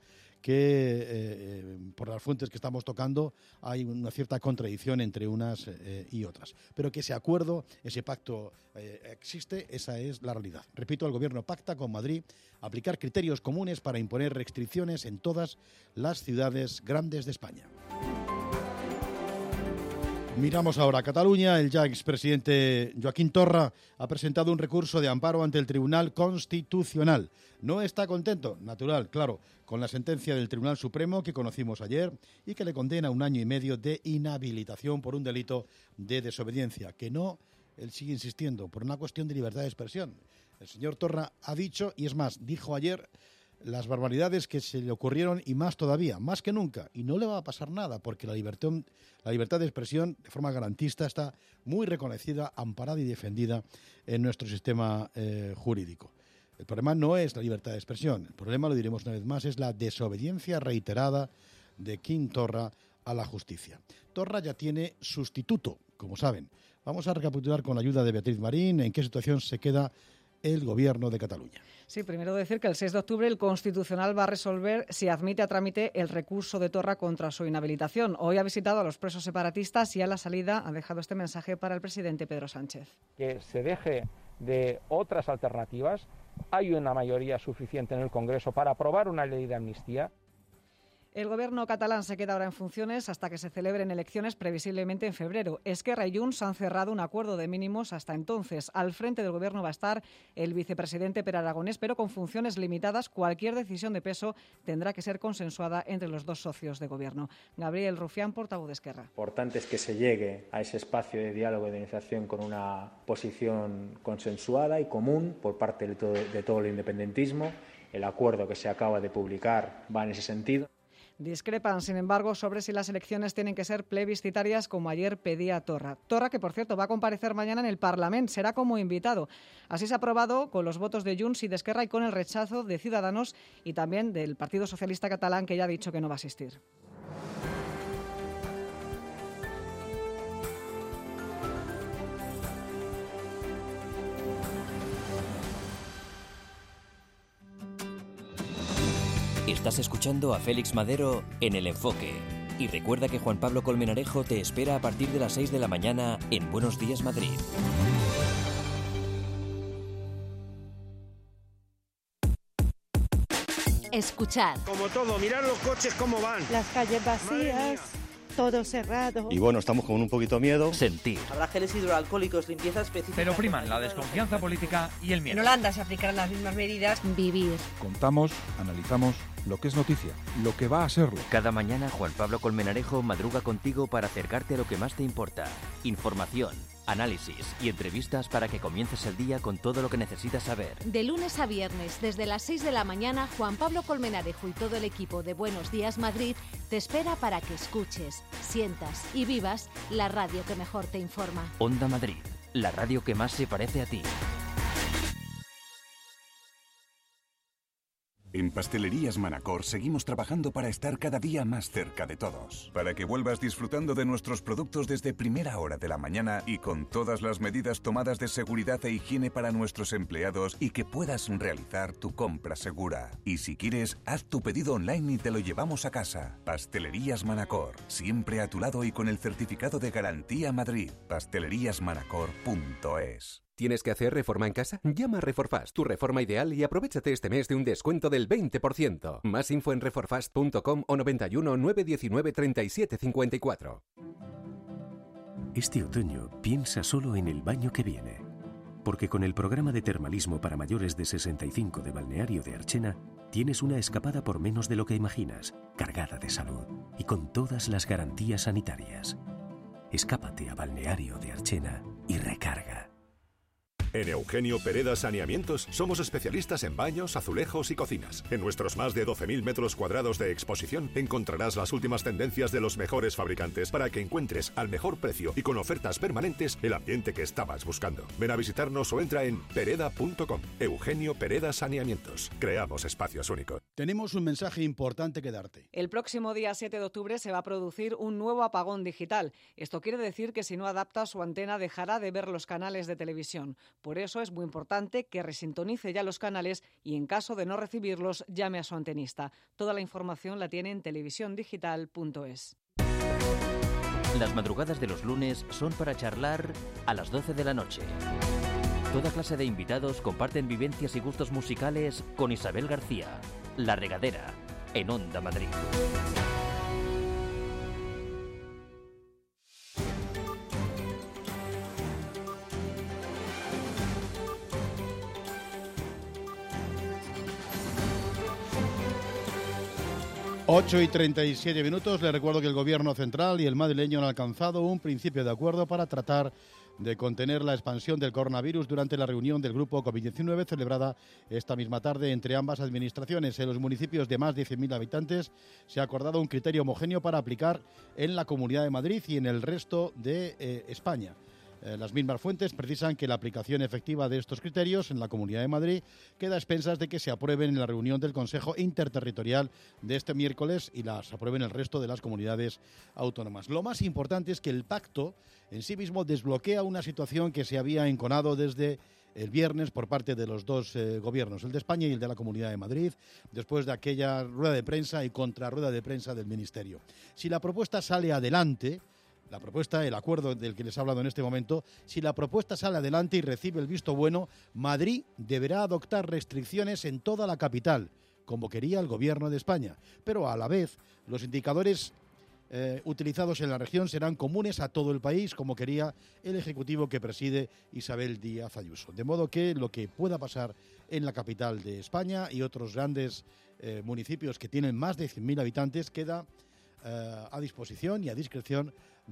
que por las fuentes que estamos tocando hay una cierta contradicción entre unas y otras. Pero que ese acuerdo, ese pacto existe, esa es la realidad. Repito, el Gobierno pacta con Madrid aplicar criterios comunes para imponer restricciones en todas las ciudades grandes de España. Miramos ahora a Cataluña. El ya expresidente Joaquín Torra ha presentado un recurso de amparo ante el Tribunal Constitucional. No está contento, natural, claro, con la sentencia del Tribunal Supremo que conocimos ayer y que le condena a 1 año y medio de inhabilitación por un delito de desobediencia, que no, él sigue insistiendo, por una cuestión de libertad de expresión. El señor Torra ha dicho, y es más, dijo ayer, las barbaridades que se le ocurrieron y más todavía, más que nunca. Y no le va a pasar nada porque la libertad de expresión de forma garantista está muy reconocida, amparada y defendida en nuestro sistema jurídico. El problema no es la libertad de expresión, el problema, lo diremos una vez más, es la desobediencia reiterada de Quim Torra a la justicia. Torra ya tiene sustituto, como saben. Vamos a recapitular con la ayuda de Beatriz Marín en qué situación se queda el Gobierno de Cataluña. Sí, primero decir que el 6 de octubre el Constitucional va a resolver si admite a trámite el recurso de Torra contra su inhabilitación. Hoy ha visitado a los presos separatistas y a la salida ha dejado este mensaje para el presidente Pedro Sánchez. Que se deje de otras alternativas. Hay una mayoría suficiente en el Congreso para aprobar una ley de amnistía. El Gobierno catalán se queda ahora en funciones hasta que se celebren elecciones, previsiblemente en febrero. Esquerra y Junts han cerrado un acuerdo de mínimos hasta entonces. Al frente del Gobierno va a estar el vicepresidente Pere Aragonés, pero con funciones limitadas. Cualquier decisión de peso tendrá que ser consensuada entre los dos socios de Gobierno. Gabriel Rufián, portavoz de Esquerra. Importante es que se llegue a ese espacio de diálogo y de negociación con una posición consensuada y común por parte de todo el independentismo. El acuerdo que se acaba de publicar va en ese sentido. Discrepan, sin embargo, sobre si las elecciones tienen que ser plebiscitarias, como ayer pedía Torra. Torra, que por cierto va a comparecer mañana en el Parlamento, será como invitado. Así se ha aprobado con los votos de Junts y de Esquerra y con el rechazo de Ciudadanos y también del Partido Socialista Catalán, que ya ha dicho que no va a asistir. Estás escuchando a Félix Madero en El Enfoque. Y recuerda que Juan Pablo Colmenarejo te espera a partir de las 6 de la mañana en Buenos Días Madrid. escuchar. Como todo, mirar los coches cómo van. Las calles vacías, todo cerrado. Y bueno, estamos con un poquito miedo. Sentir. Habrá geles hidroalcohólicos, limpieza específica. Pero priman la desconfianza política y el miedo. En Holanda se aplicarán las mismas medidas. Vivir. Contamos, analizamos lo que es noticia, lo que va a serlo. Cada mañana Juan Pablo Colmenarejo madruga contigo para acercarte a lo que más te importa. Información, análisis y entrevistas para que comiences el día con todo lo que necesitas saber. De lunes a viernes, desde las 6 de la mañana, Juan Pablo Colmenarejo y todo el equipo de Buenos Días Madrid te espera para que escuches, sientas y vivas la radio que mejor te informa. Onda Madrid, la radio que más se parece a ti. En Pastelerías Manacor seguimos trabajando para estar cada día más cerca de todos, para que vuelvas disfrutando de nuestros productos desde primera hora de la mañana y con todas las medidas tomadas de seguridad e higiene para nuestros empleados y que puedas realizar tu compra segura. Y si quieres, haz tu pedido online y te lo llevamos a casa. Pastelerías Manacor, siempre a tu lado y con el certificado de Garantía Madrid. Pasteleriasmanacor.es. ¿Tienes que hacer reforma en casa? Llama a Reforfast, tu reforma ideal, y aprovechate este mes de un descuento del 20%. Más info en reforfast.com o 91 919 37 54. Este otoño piensa solo en el baño que viene. Porque con el programa de termalismo para mayores de 65 de Balneario de Archena, tienes una escapada por menos de lo que imaginas, cargada de salud y con todas las garantías sanitarias. Escápate a Balneario de Archena y recarga. En Eugenio Pereda Saneamientos somos especialistas en baños, azulejos y cocinas. En nuestros más de 12.000 metros cuadrados de exposición encontrarás las últimas tendencias de los mejores fabricantes para que encuentres al mejor precio y con ofertas permanentes el ambiente que estabas buscando. Ven a visitarnos o entra en pereda.com. Eugenio Pereda Saneamientos. Creamos espacios únicos. Tenemos un mensaje importante que darte. El próximo día 7 de octubre se va a producir un nuevo apagón digital. Esto quiere decir que si no adapta su antena dejará de ver los canales de televisión. Por eso es muy importante que resintonice ya los canales y en caso de no recibirlos llame a su antenista. Toda la información la tiene en televisiondigital.es. Las madrugadas de los lunes son para charlar a las 12 de la noche. Toda clase de invitados comparten vivencias y gustos musicales con Isabel García, La Regadera, en Onda Madrid. Ocho y 37 minutos. Les recuerdo que el Gobierno central y el madrileño han alcanzado un principio de acuerdo para tratar de contener la expansión del coronavirus durante la reunión del Grupo COVID-19 celebrada esta misma tarde entre ambas administraciones. En los municipios de más de 100.000 habitantes se ha acordado un criterio homogéneo para aplicar en la Comunidad de Madrid y en el resto de España. Las mismas fuentes precisan que la aplicación efectiva de estos criterios en la Comunidad de Madrid queda a expensas de que se aprueben en la reunión del Consejo Interterritorial de este miércoles y las aprueben el resto de las comunidades autónomas. Lo más importante es que el pacto en sí mismo desbloquea una situación que se había enconado desde el viernes por parte de los dos gobiernos, el de España y el de la Comunidad de Madrid, después de aquella rueda de prensa y contrarrueda de prensa del Ministerio. Si la propuesta sale adelante, la propuesta, el acuerdo del que les he hablado en este momento, si la propuesta sale adelante y recibe el visto bueno, Madrid deberá adoptar restricciones en toda la capital, como quería el Gobierno de España. Pero a la vez, los indicadores utilizados en la región serán comunes a todo el país, como quería el Ejecutivo que preside Isabel Díaz Ayuso. De modo que lo que pueda pasar en la capital de España y otros grandes municipios que tienen más de 100.000 habitantes queda a disposición y a discreción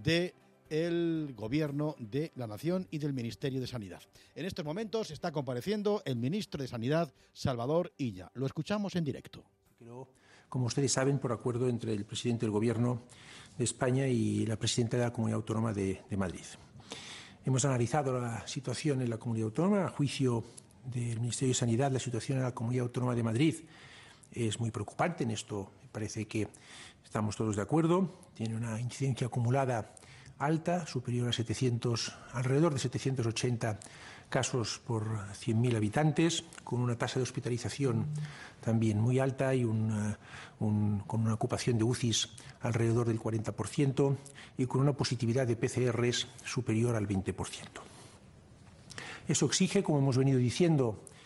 del Gobierno de la Nación y del Ministerio de Sanidad. En estos momentos está compareciendo el ministro de Sanidad, Salvador Illa. Lo escuchamos en directo. Como ustedes saben, por acuerdo entre el presidente del Gobierno de España y la presidenta de la Comunidad Autónoma de Madrid. Hemos analizado la situación en la Comunidad Autónoma. A juicio del Ministerio de Sanidad, la situación en la Comunidad Autónoma de Madrid es muy preocupante. En esto me parece que estamos todos de acuerdo. Tiene una incidencia acumulada alta, superior a alrededor de 780 casos por 100.000 habitantes, con una tasa de hospitalización también muy alta y con una ocupación de UCIs alrededor del 40% y con una positividad de PCRs superior al 20%. Eso exige, como hemos venido diciendo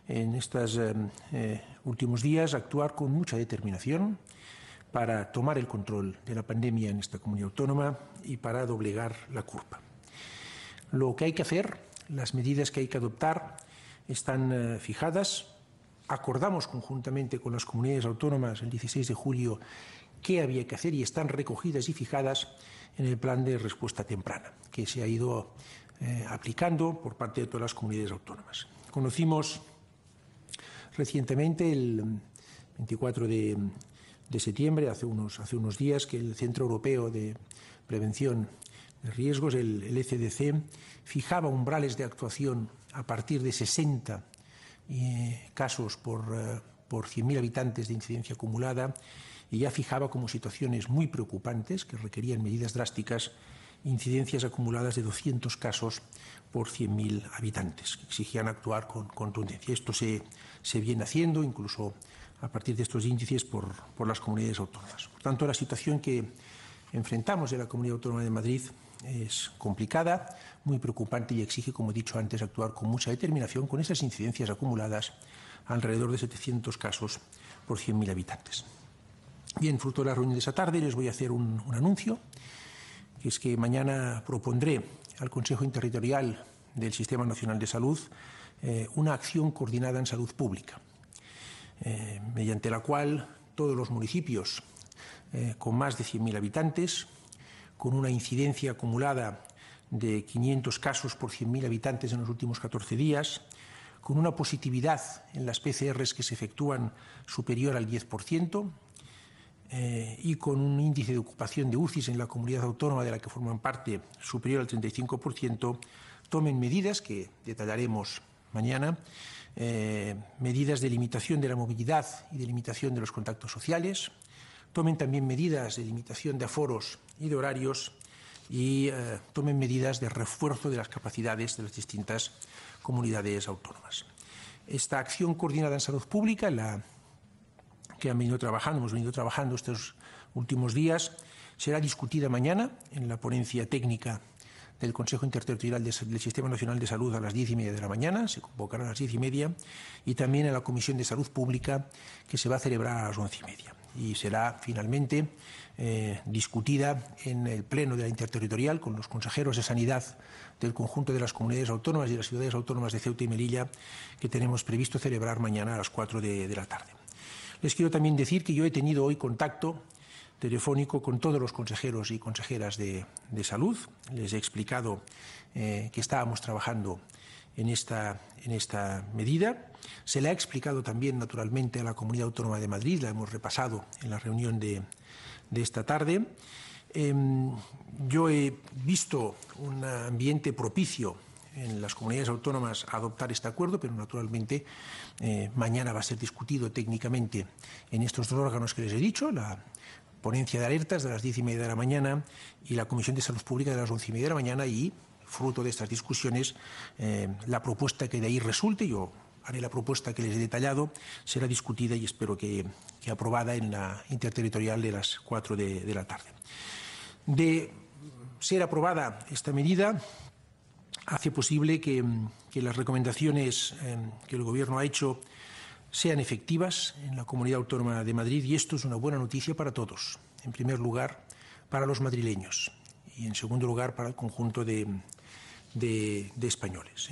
en estos últimos días actuar con mucha determinación para tomar el control de la pandemia en esta comunidad autónoma y para doblegar la curva. Lo que hay que hacer, las medidas que hay que adoptar están fijadas. Acordamos conjuntamente con las comunidades autónomas el 16 de julio qué había que hacer y están recogidas y fijadas en el plan de respuesta temprana que se ha ido aplicando por parte de todas las comunidades autónomas. Conocimos recientemente, el 24 de septiembre, hace unos días, que el Centro Europeo de Prevención de Riesgos, el ECDC, fijaba umbrales de actuación a partir de 60 casos por 100.000 habitantes de incidencia acumulada, y ya fijaba como situaciones muy preocupantes que requerían medidas drásticas incidencias acumuladas de 200 casos por 100.000 habitantes, que exigían actuar con contundencia. Esto se viene haciendo incluso a partir de estos índices por las comunidades autónomas. Por tanto, la situación que enfrentamos en la Comunidad Autónoma de Madrid es complicada, muy preocupante y exige, como he dicho antes, actuar con mucha determinación con esas incidencias acumuladas alrededor de 700 casos por 100.000 habitantes. Bien, fruto de la reunión de esta tarde les voy a hacer un anuncio, que es que mañana propondré al Consejo Interterritorial del Sistema Nacional de Salud una acción coordinada en salud pública, mediante la cual todos los municipios con más de 100.000 habitantes, con una incidencia acumulada de 500 casos por 100.000 habitantes en los últimos 14 días, con una positividad en las PCRs que se efectúan superior al 10%, y con un índice de ocupación de UCIs en la comunidad autónoma de la que forman parte superior al 35%, tomen medidas que detallaremos mañana, medidas de limitación de la movilidad y de limitación de los contactos sociales, tomen también medidas de limitación de aforos y de horarios y tomen medidas de refuerzo de las capacidades de las distintas comunidades autónomas. Esta acción coordinada en salud pública, que hemos venido trabajando estos últimos días, será discutida mañana en la ponencia técnica del Consejo Interterritorial del Sistema Nacional de Salud a las 10:30 de la mañana, se convocará a las 10:30, y también en la Comisión de Salud Pública, que se va a celebrar a las 11:30. Y será finalmente discutida en el Pleno de la Interterritorial con los consejeros de Sanidad del conjunto de las comunidades autónomas y de las ciudades autónomas de Ceuta y Melilla, que tenemos previsto celebrar mañana a las 4 de la tarde. Les quiero también decir que yo he tenido hoy contacto telefónico con todos los consejeros y consejeras de salud. Les he explicado que estábamos trabajando en esta medida. Se le ha explicado también, naturalmente, a la Comunidad Autónoma de Madrid, la hemos repasado en la reunión de esta tarde. Yo he visto un ambiente propicio en las comunidades autónomas a adoptar este acuerdo, pero naturalmente mañana va a ser discutido técnicamente en estos dos órganos que les he dicho, la ponencia de alertas de las 10:30 de la mañana y la Comisión de Salud Pública de las 11:30 de la mañana, y fruto de estas discusiones la propuesta que de ahí resulte, yo haré la propuesta que les he detallado, será discutida y espero que aprobada en la interterritorial de las 4 de la tarde. De ser aprobada esta medida, hace posible que las recomendaciones que el Gobierno ha hecho sean efectivas en la Comunidad Autónoma de Madrid, y esto es una buena noticia para todos. En primer lugar, para los madrileños, y en segundo lugar, para el conjunto de españoles.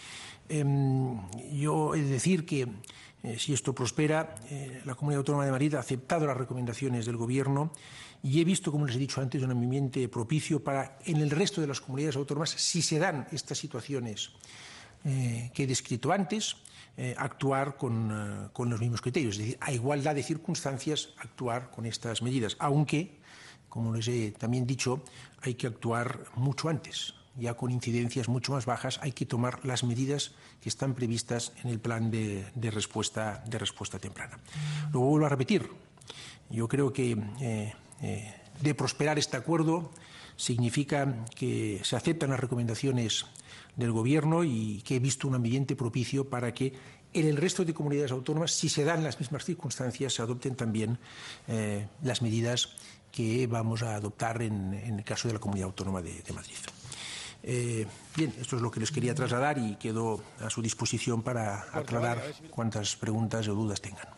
Yo he de decir que si esto prospera, la Comunidad Autónoma de Madrid ha aceptado las recomendaciones del Gobierno, y he visto, como les he dicho antes, un ambiente propicio para, en el resto de las comunidades autónomas, si se dan estas situaciones que he descrito antes, actuar con los mismos criterios, es decir, a igualdad de circunstancias, actuar con estas medidas, aunque, como les he también dicho, hay que actuar mucho antes. Ya con incidencias mucho más bajas hay que tomar las medidas que están previstas en el plan de respuesta temprana. Lo vuelvo a repetir. Yo creo que de prosperar este acuerdo significa que se aceptan las recomendaciones del Gobierno y que he visto un ambiente propicio para que en el resto de comunidades autónomas, si se dan las mismas circunstancias, se adopten también las medidas que vamos a adoptar en el caso de la Comunidad Autónoma de Madrid. Bien, esto es lo que les quería trasladar y quedo a su disposición para aclarar cuantas preguntas o dudas tengan.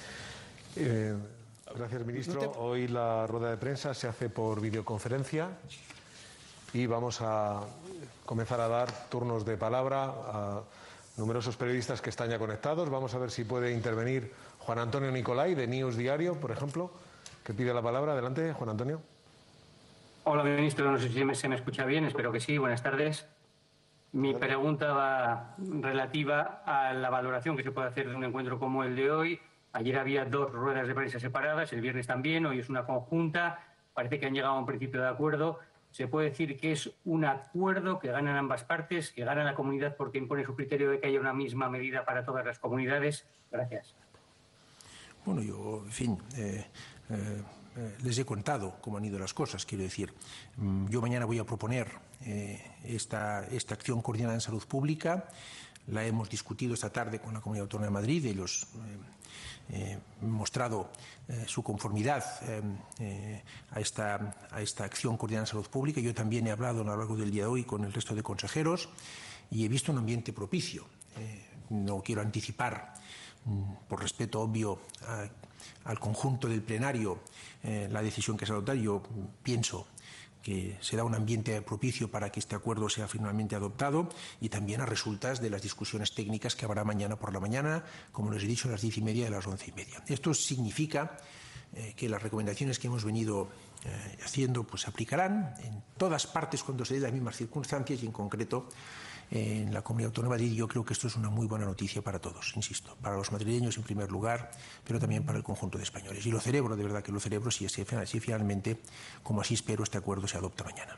Gracias, ministro. Hoy la rueda de prensa se hace por videoconferencia y vamos a comenzar a dar turnos de palabra a numerosos periodistas que están ya conectados. Vamos a ver si puede intervenir Juan Antonio Nicolai, de News Diario, por ejemplo, que pide la palabra. Adelante, Juan Antonio. Hola, ministro. No sé si se me escucha bien. Espero que sí. Buenas tardes. Mi pregunta va relativa a la valoración que se puede hacer de un encuentro como el de hoy. Ayer había 2 ruedas de prensa separadas, el viernes también, hoy es una conjunta. Parece que han llegado a un principio de acuerdo. ¿Se puede decir que es un acuerdo que ganan ambas partes, que gana la comunidad porque impone su criterio de que haya una misma medida para todas las comunidades? Gracias. Bueno, yo, en fin, les he contado cómo han ido las cosas, quiero decir. Yo mañana voy a proponer esta acción coordinada en salud pública. La hemos discutido esta tarde con la Comunidad Autónoma de Madrid. Ellos han mostrado su conformidad a esta acción coordinada en salud pública. Yo también he hablado a lo largo del día de hoy con el resto de consejeros y he visto un ambiente propicio. No quiero anticipar, por respeto obvio al conjunto del plenario, la decisión que se va a adoptar. Yo pienso que se da un ambiente propicio para que este acuerdo sea finalmente adoptado y también a resultas de las discusiones técnicas que habrá mañana por la mañana, como les he dicho, a las 10:30 y a las 11:30. Esto significa que las recomendaciones que hemos venido haciendo pues se aplicarán en todas partes cuando se den las mismas circunstancias y en concreto en la Comunidad Autónoma de Madrid. Yo creo que esto es una muy buena noticia para todos, insisto, para los madrileños en primer lugar, pero también para el conjunto de españoles. Y lo celebro, de verdad que lo celebro, si finalmente, como así espero, este acuerdo se adopta mañana.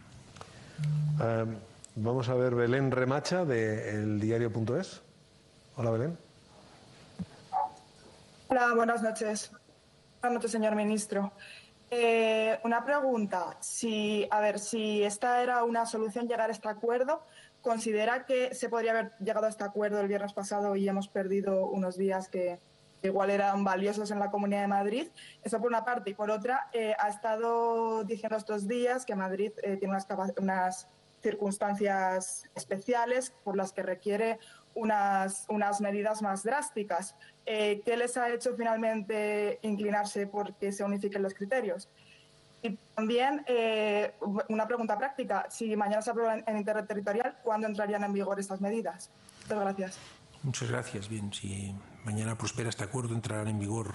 Vamos a ver Belén Remacha, de eldiario.es. Hola, Belén. Hola, buenas noches. Buenas noches, señor ministro. Una pregunta. Si esta era una solución, llegar a este acuerdo, ¿considera que se podría haber llegado a este acuerdo el viernes pasado y hemos perdido unos días que igual eran valiosos en la Comunidad de Madrid? Eso por una parte. Y por otra, ha estado diciendo estos días que Madrid tiene unas circunstancias especiales por las que requiere unas medidas más drásticas. ¿Qué les ha hecho finalmente inclinarse por que se unifiquen los criterios? Y también una pregunta práctica. Si mañana se aprueba en interterritorial, ¿cuándo entrarían en vigor estas medidas? Muchas gracias. Muchas gracias. Bien, si mañana prospera este acuerdo, entrarán en vigor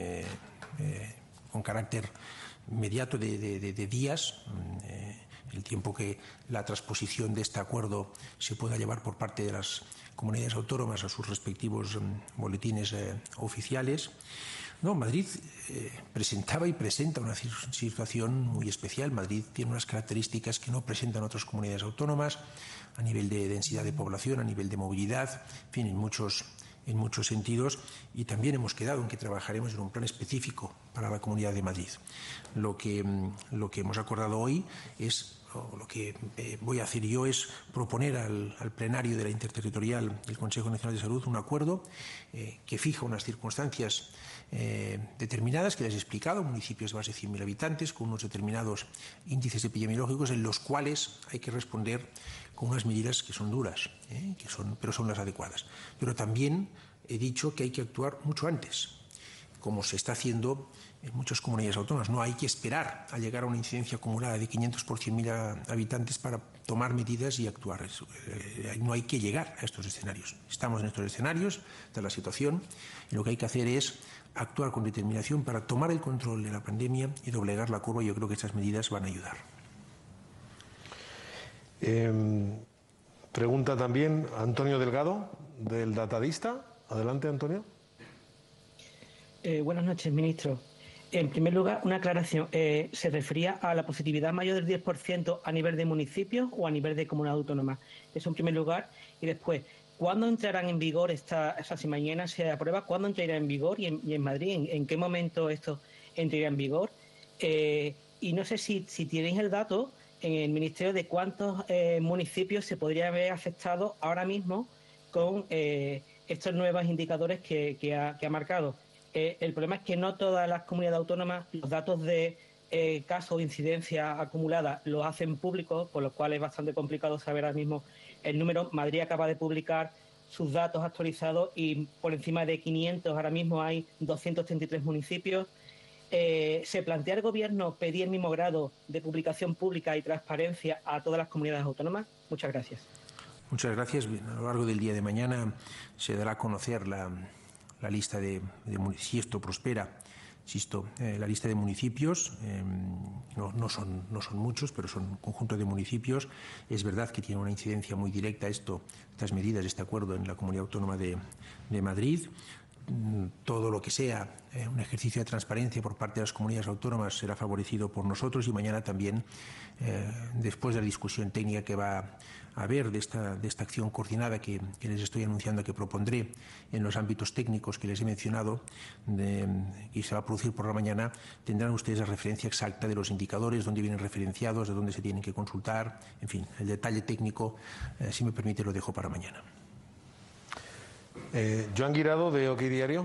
con carácter inmediato de días. El tiempo que la transposición de este acuerdo se pueda llevar por parte de las comunidades autónomas a sus respectivos boletines oficiales. No, Madrid presentaba y presenta una situación muy especial. Madrid tiene unas características que no presentan otras comunidades autónomas a nivel de densidad de población, a nivel de movilidad, en fin, en muchos sentidos, y también hemos quedado en que trabajaremos en un plan específico para la Comunidad de Madrid. Lo que hemos acordado hoy es, o lo que voy a hacer yo es proponer al plenario de la Interterritorial del Consejo Nacional de Salud un acuerdo que fija unas circunstancias determinadas que les he explicado, municipios de más de 100.000 habitantes con unos determinados índices epidemiológicos en los cuales hay que responder con unas medidas que son duras, pero son las adecuadas. Pero también he dicho que hay que actuar mucho antes, como se está haciendo en muchas comunidades autónomas. No hay que esperar a llegar a una incidencia acumulada de 500 por 100.000 habitantes para tomar medidas y actuar. No hay que llegar a estos escenarios. Estamos en estos escenarios de la situación y lo que hay que hacer es actuar con determinación para tomar el control de la pandemia y doblegar la curva. Yo creo que estas medidas van a ayudar. Pregunta también Antonio Delgado, del Datadista. Adelante, Antonio. Buenas noches, ministro. En primer lugar, una aclaración. ¿Se refería a la positividad mayor del 10% a nivel de municipios o a nivel de comunidad autónoma? Eso en primer lugar. Y después, ¿cuándo entrarán en vigor si mañana se aprueba, cuándo entrará en vigor y en Madrid? ¿En qué momento esto entraría en vigor? Y no sé si tenéis el dato en el Ministerio de cuántos municipios se podría haber afectado ahora mismo con estos nuevos indicadores que ha marcado. El problema es que no todas las comunidades autónomas los datos de casos o incidencia acumulada los hacen públicos, por lo cual es bastante complicado saber ahora mismo el número. Madrid acaba de publicar sus datos actualizados y por encima de 500 ahora mismo hay 233 municipios. ¿Se plantea el Gobierno pedir el mismo grado de publicación pública y transparencia a todas las comunidades autónomas? Muchas gracias. Muchas gracias. A lo largo del día de mañana se dará a conocer la lista si esto prospera. Insisto, la lista de municipios, no son muchos, pero son un conjunto de municipios. Es verdad que tiene una incidencia muy directa estas medidas, este acuerdo en la Comunidad Autónoma de Madrid. Todo lo que sea un ejercicio de transparencia por parte de las comunidades autónomas será favorecido por nosotros, y mañana también, después de la discusión técnica que va a haber de esta acción coordinada que les estoy anunciando que propondré en los ámbitos técnicos que les he mencionado y se va a producir por la mañana, tendrán ustedes la referencia exacta de los indicadores, dónde vienen referenciados, de dónde se tienen que consultar, en fin, el detalle técnico, si me permite, lo dejo para mañana. Joan Guirado, de OK Diario.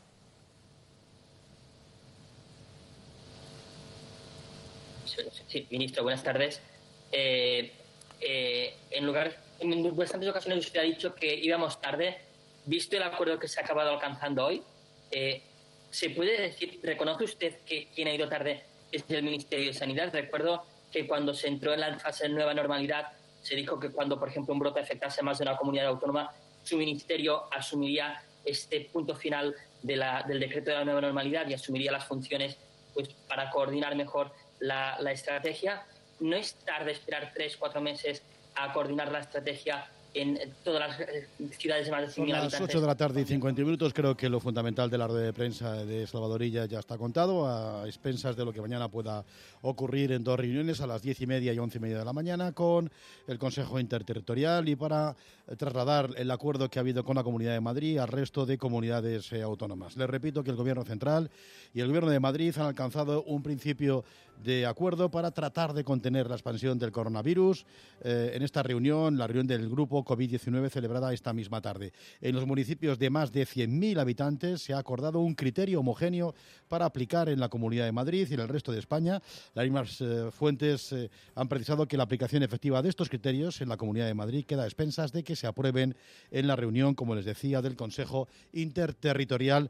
Sí, ministro, buenas tardes. En bastantes ocasiones usted ha dicho que íbamos tarde. Visto el acuerdo que se ha acabado alcanzando hoy, ¿se puede decir, reconoce usted que quien ha ido tarde es el Ministerio de Sanidad? Recuerdo que cuando se entró en la fase de nueva normalidad se dijo que cuando, por ejemplo, un brote afectase más de una comunidad autónoma, su ministerio asumiría este punto final del decreto de la nueva normalidad y asumiría las funciones pues para coordinar mejor la estrategia. ¿No es tarde esperar 3-4 meses a coordinar la estrategia en todas las ciudades de más de 100.000 habitantes? Son las 8 de la tarde y 50 minutos. Creo que lo fundamental de la rueda de prensa de Salvadorilla ya está contado, a expensas de lo que mañana pueda ocurrir en dos reuniones, a las 10:30 y 11:30 de la mañana, con el Consejo Interterritorial, y para trasladar el acuerdo que ha habido con la Comunidad de Madrid al resto de comunidades autónomas. Les repito que el Gobierno Central y el Gobierno de Madrid han alcanzado un principio de acuerdo para tratar de contener la expansión del coronavirus en esta reunión, la reunión del grupo COVID-19 celebrada esta misma tarde. En los municipios de más de 100.000 habitantes se ha acordado un criterio homogéneo para aplicar en la Comunidad de Madrid y en el resto de España. Las mismas fuentes han precisado que la aplicación efectiva de estos criterios en la Comunidad de Madrid queda a expensas de que se aprueben en la reunión, como les decía, del Consejo Interterritorial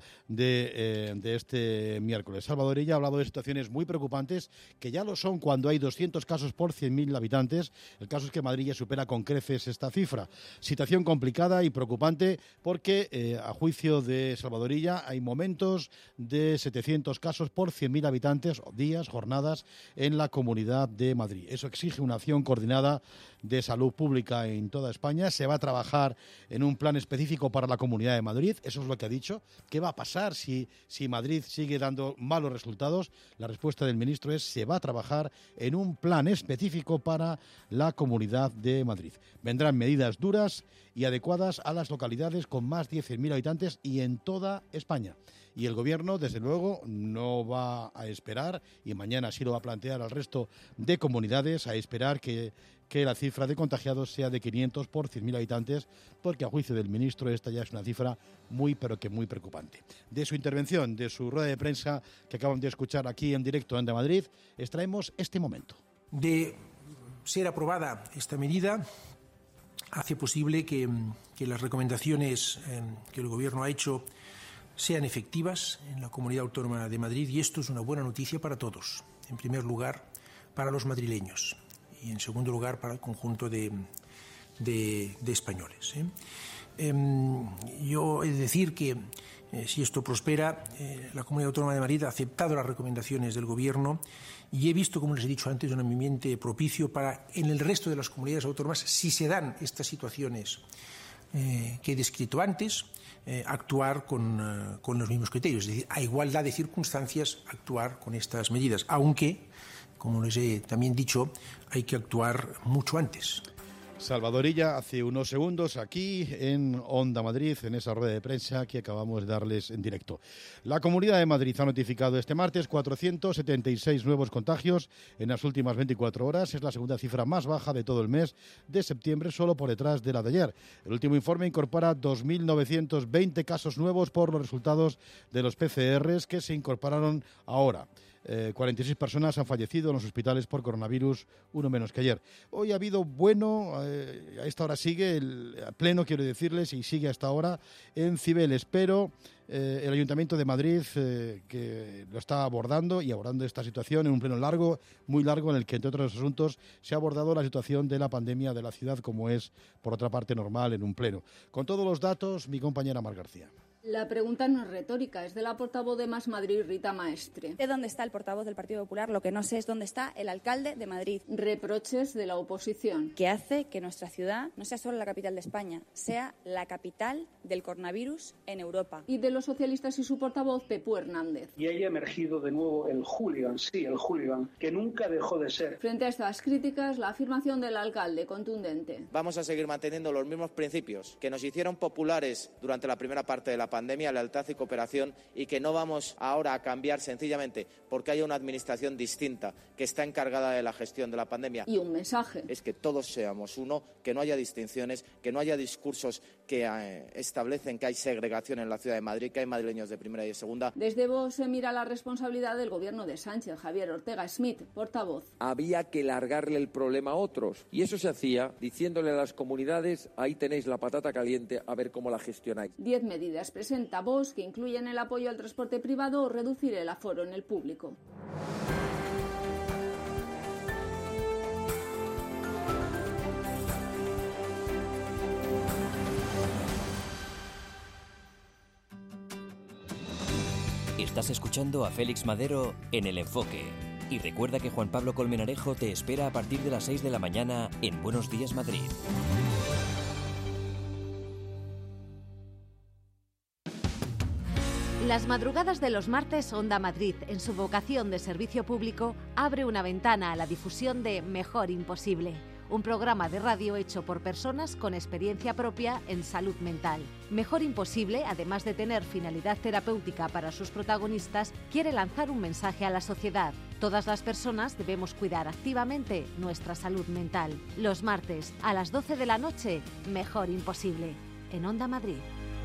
de este miércoles. Salvadorilla ha hablado de situaciones muy preocupantes, que ya lo son cuando hay 200 casos por 100.000 habitantes. El caso es que Madrid ya supera con creces esta cifra. Situación complicada y preocupante porque, a juicio de Salvadorilla, hay momentos de 700 casos por 100.000 habitantes, o días, jornadas, en la Comunidad de Madrid. Eso exige una acción coordinada de salud pública en toda España. Se va a trabajar en un plan específico para la Comunidad de Madrid. Eso es lo que ha dicho. ¿Qué va a pasar si Madrid sigue dando malos resultados? La respuesta del ministro es: se va a trabajar en un plan específico para la Comunidad de Madrid. Vendrán medidas duras y adecuadas a las localidades con más de 100.000 habitantes y en toda España. Y el Gobierno, desde luego, no va a esperar, y mañana sí lo va a plantear al resto de comunidades, a esperar que la cifra de contagiados sea de 500 por 100.000 habitantes, porque a juicio del ministro esta ya es una cifra muy, pero que muy preocupante. De su intervención, de su rueda de prensa que acaban de escuchar aquí en directo en Madrid, extraemos este momento. De ser aprobada esta medida, hace posible que las recomendaciones que el Gobierno ha hecho sean efectivas en la Comunidad Autónoma de Madrid, y esto es una buena noticia para todos. En primer lugar, para los madrileños, y en segundo lugar para el conjunto de españoles. Yo he de decir que si esto prospera, la Comunidad Autónoma de Madrid ha aceptado las recomendaciones del Gobierno, y he visto, como les he dicho antes, un ambiente propicio para, en el resto de las comunidades autónomas, si se dan estas situaciones que he descrito antes, actuar con los mismos criterios, es decir, a igualdad de circunstancias, actuar con estas medidas, aunque, como les he también dicho, hay que actuar mucho antes. Salvadorilla, hace unos segundos aquí en Onda Madrid, en esa rueda de prensa que acabamos de darles en directo. La Comunidad de Madrid ha notificado este martes 476 nuevos contagios en las últimas 24 horas. Es la segunda cifra más baja de todo el mes de septiembre, solo por detrás de la de ayer. El último informe incorpora 2.920 casos nuevos por los resultados de los PCRs que se incorporaron ahora. 46 personas han fallecido en los hospitales por coronavirus, uno menos que ayer. Hoy ha habido a esta hora sigue, a pleno quiero decirles, y sigue hasta ahora en Cibeles, pero el Ayuntamiento de Madrid que lo está abordando esta situación en un pleno largo, muy largo, en el que entre otros asuntos se ha abordado la situación de la pandemia de la ciudad, como es por otra parte normal en un pleno. Con todos los datos, mi compañera Mar García. La pregunta no es retórica, es de la portavoz de Más Madrid, Rita Maestre. Sé dónde está el portavoz del Partido Popular, lo que no sé es dónde está el alcalde de Madrid. Reproches de la oposición. Que hace que nuestra ciudad no sea solo la capital de España, sea la capital del coronavirus en Europa. Y de los socialistas y su portavoz, Pepú Hernández. Y haya emergido de nuevo el hooligan, que nunca dejó de ser. Frente a estas críticas, la afirmación del alcalde, contundente. Vamos a seguir manteniendo los mismos principios que nos hicieron populares durante la primera parte de la pandemia, lealtad y cooperación, y que no vamos ahora a cambiar sencillamente porque haya una administración distinta que está encargada de la gestión de la pandemia. Y un mensaje. Es que todos seamos uno, que no haya distinciones, que no haya discursos que establecen que hay segregación en la ciudad de Madrid, que hay madrileños de primera y de segunda. Desde Vox se mira la responsabilidad del gobierno de Sánchez. Javier Ortega Smith, portavoz. Había que largarle el problema a otros, y eso se hacía diciéndole a las comunidades: ahí tenéis la patata caliente, a ver cómo la gestionáis. 10 medidas presenta Vox que incluyen el apoyo al transporte privado o reducir el aforo en el público. Estás escuchando a Félix Madero en El Enfoque. Y recuerda que Juan Pablo Colmenarejo te espera a partir de las 6 de la mañana en Buenos Días Madrid. Las madrugadas de los martes, Onda Madrid, en su vocación de servicio público, abre una ventana a la difusión de Mejor Imposible, un programa de radio hecho por personas con experiencia propia en salud mental. Mejor Imposible, además de tener finalidad terapéutica para sus protagonistas, quiere lanzar un mensaje a la sociedad. Todas las personas debemos cuidar activamente nuestra salud mental. Los martes, a las 12 de la noche, Mejor Imposible, en Onda Madrid.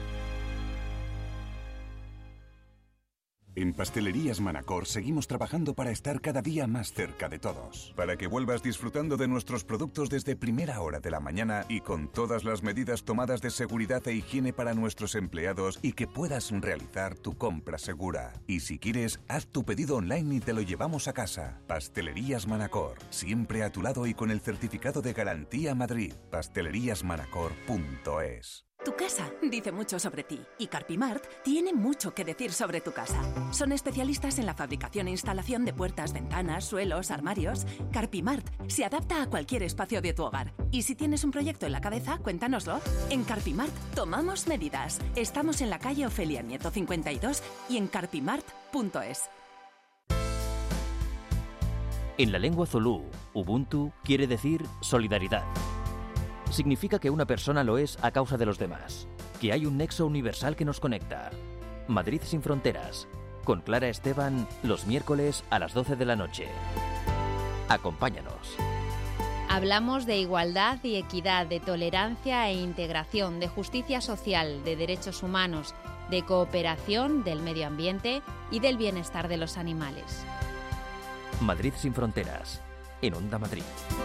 En Pastelerías Manacor seguimos trabajando para estar cada día más cerca de todos, para que vuelvas disfrutando de nuestros productos desde primera hora de la mañana y con todas las medidas tomadas de seguridad e higiene para nuestros empleados, y que puedas realizar tu compra segura. Y si quieres, haz tu pedido online y te lo llevamos a casa. Pastelerías Manacor, siempre a tu lado y con el certificado de Garantía Madrid. Pasteleriasmanacor.es. Tu casa dice mucho sobre ti, y Carpimart tiene mucho que decir sobre tu casa. Son especialistas en la fabricación e instalación de puertas, ventanas, suelos, armarios. Carpimart se adapta a cualquier espacio de tu hogar. Y si tienes un proyecto en la cabeza, cuéntanoslo. En Carpimart tomamos medidas. Estamos en la calle Ofelia Nieto 52 y en carpimart.es. En la lengua zulú, Ubuntu quiere decir solidaridad. Significa que una persona lo es a causa de los demás, que hay un nexo universal que nos conecta. Madrid sin fronteras, con Clara Esteban, los miércoles a las 12 de la noche. Acompáñanos. Hablamos de igualdad y equidad, de tolerancia e integración, de justicia social, de derechos humanos, de cooperación, del medio ambiente y del bienestar de los animales. Madrid sin fronteras, en Onda Madrid.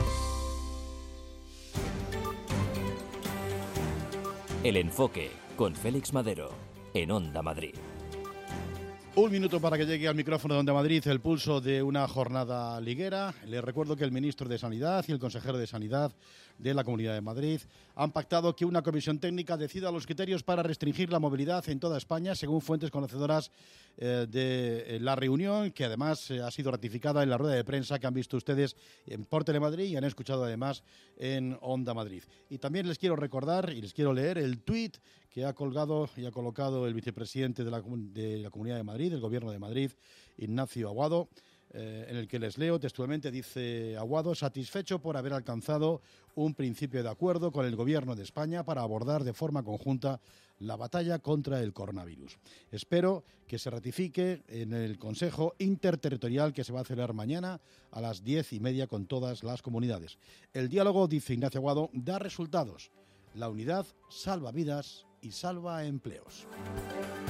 El Enfoque, con Félix Madero, en Onda Madrid. Un minuto para que llegue al micrófono de Onda Madrid el pulso de una jornada liguera. Les recuerdo que el ministro de Sanidad y el consejero de Sanidad de la Comunidad de Madrid han pactado que una comisión técnica decida los criterios para restringir la movilidad en toda España, según fuentes conocedoras de la reunión, que además ha sido ratificada en la rueda de prensa que han visto ustedes por Telemadrid y han escuchado además en Onda Madrid. Y también les quiero recordar y les quiero leer el tuit que ha colgado y ha colocado el vicepresidente de la Comunidad de Madrid, del Gobierno de Madrid, Ignacio Aguado, en el que les leo textualmente. Dice Aguado: satisfecho por haber alcanzado un principio de acuerdo con el Gobierno de España para abordar de forma conjunta la batalla contra el coronavirus. Espero que se ratifique en el Consejo Interterritorial que se va a celebrar mañana a las 10:30 con todas las comunidades. El diálogo, dice Ignacio Aguado, da resultados. La unidad salva vidas y salva empleos.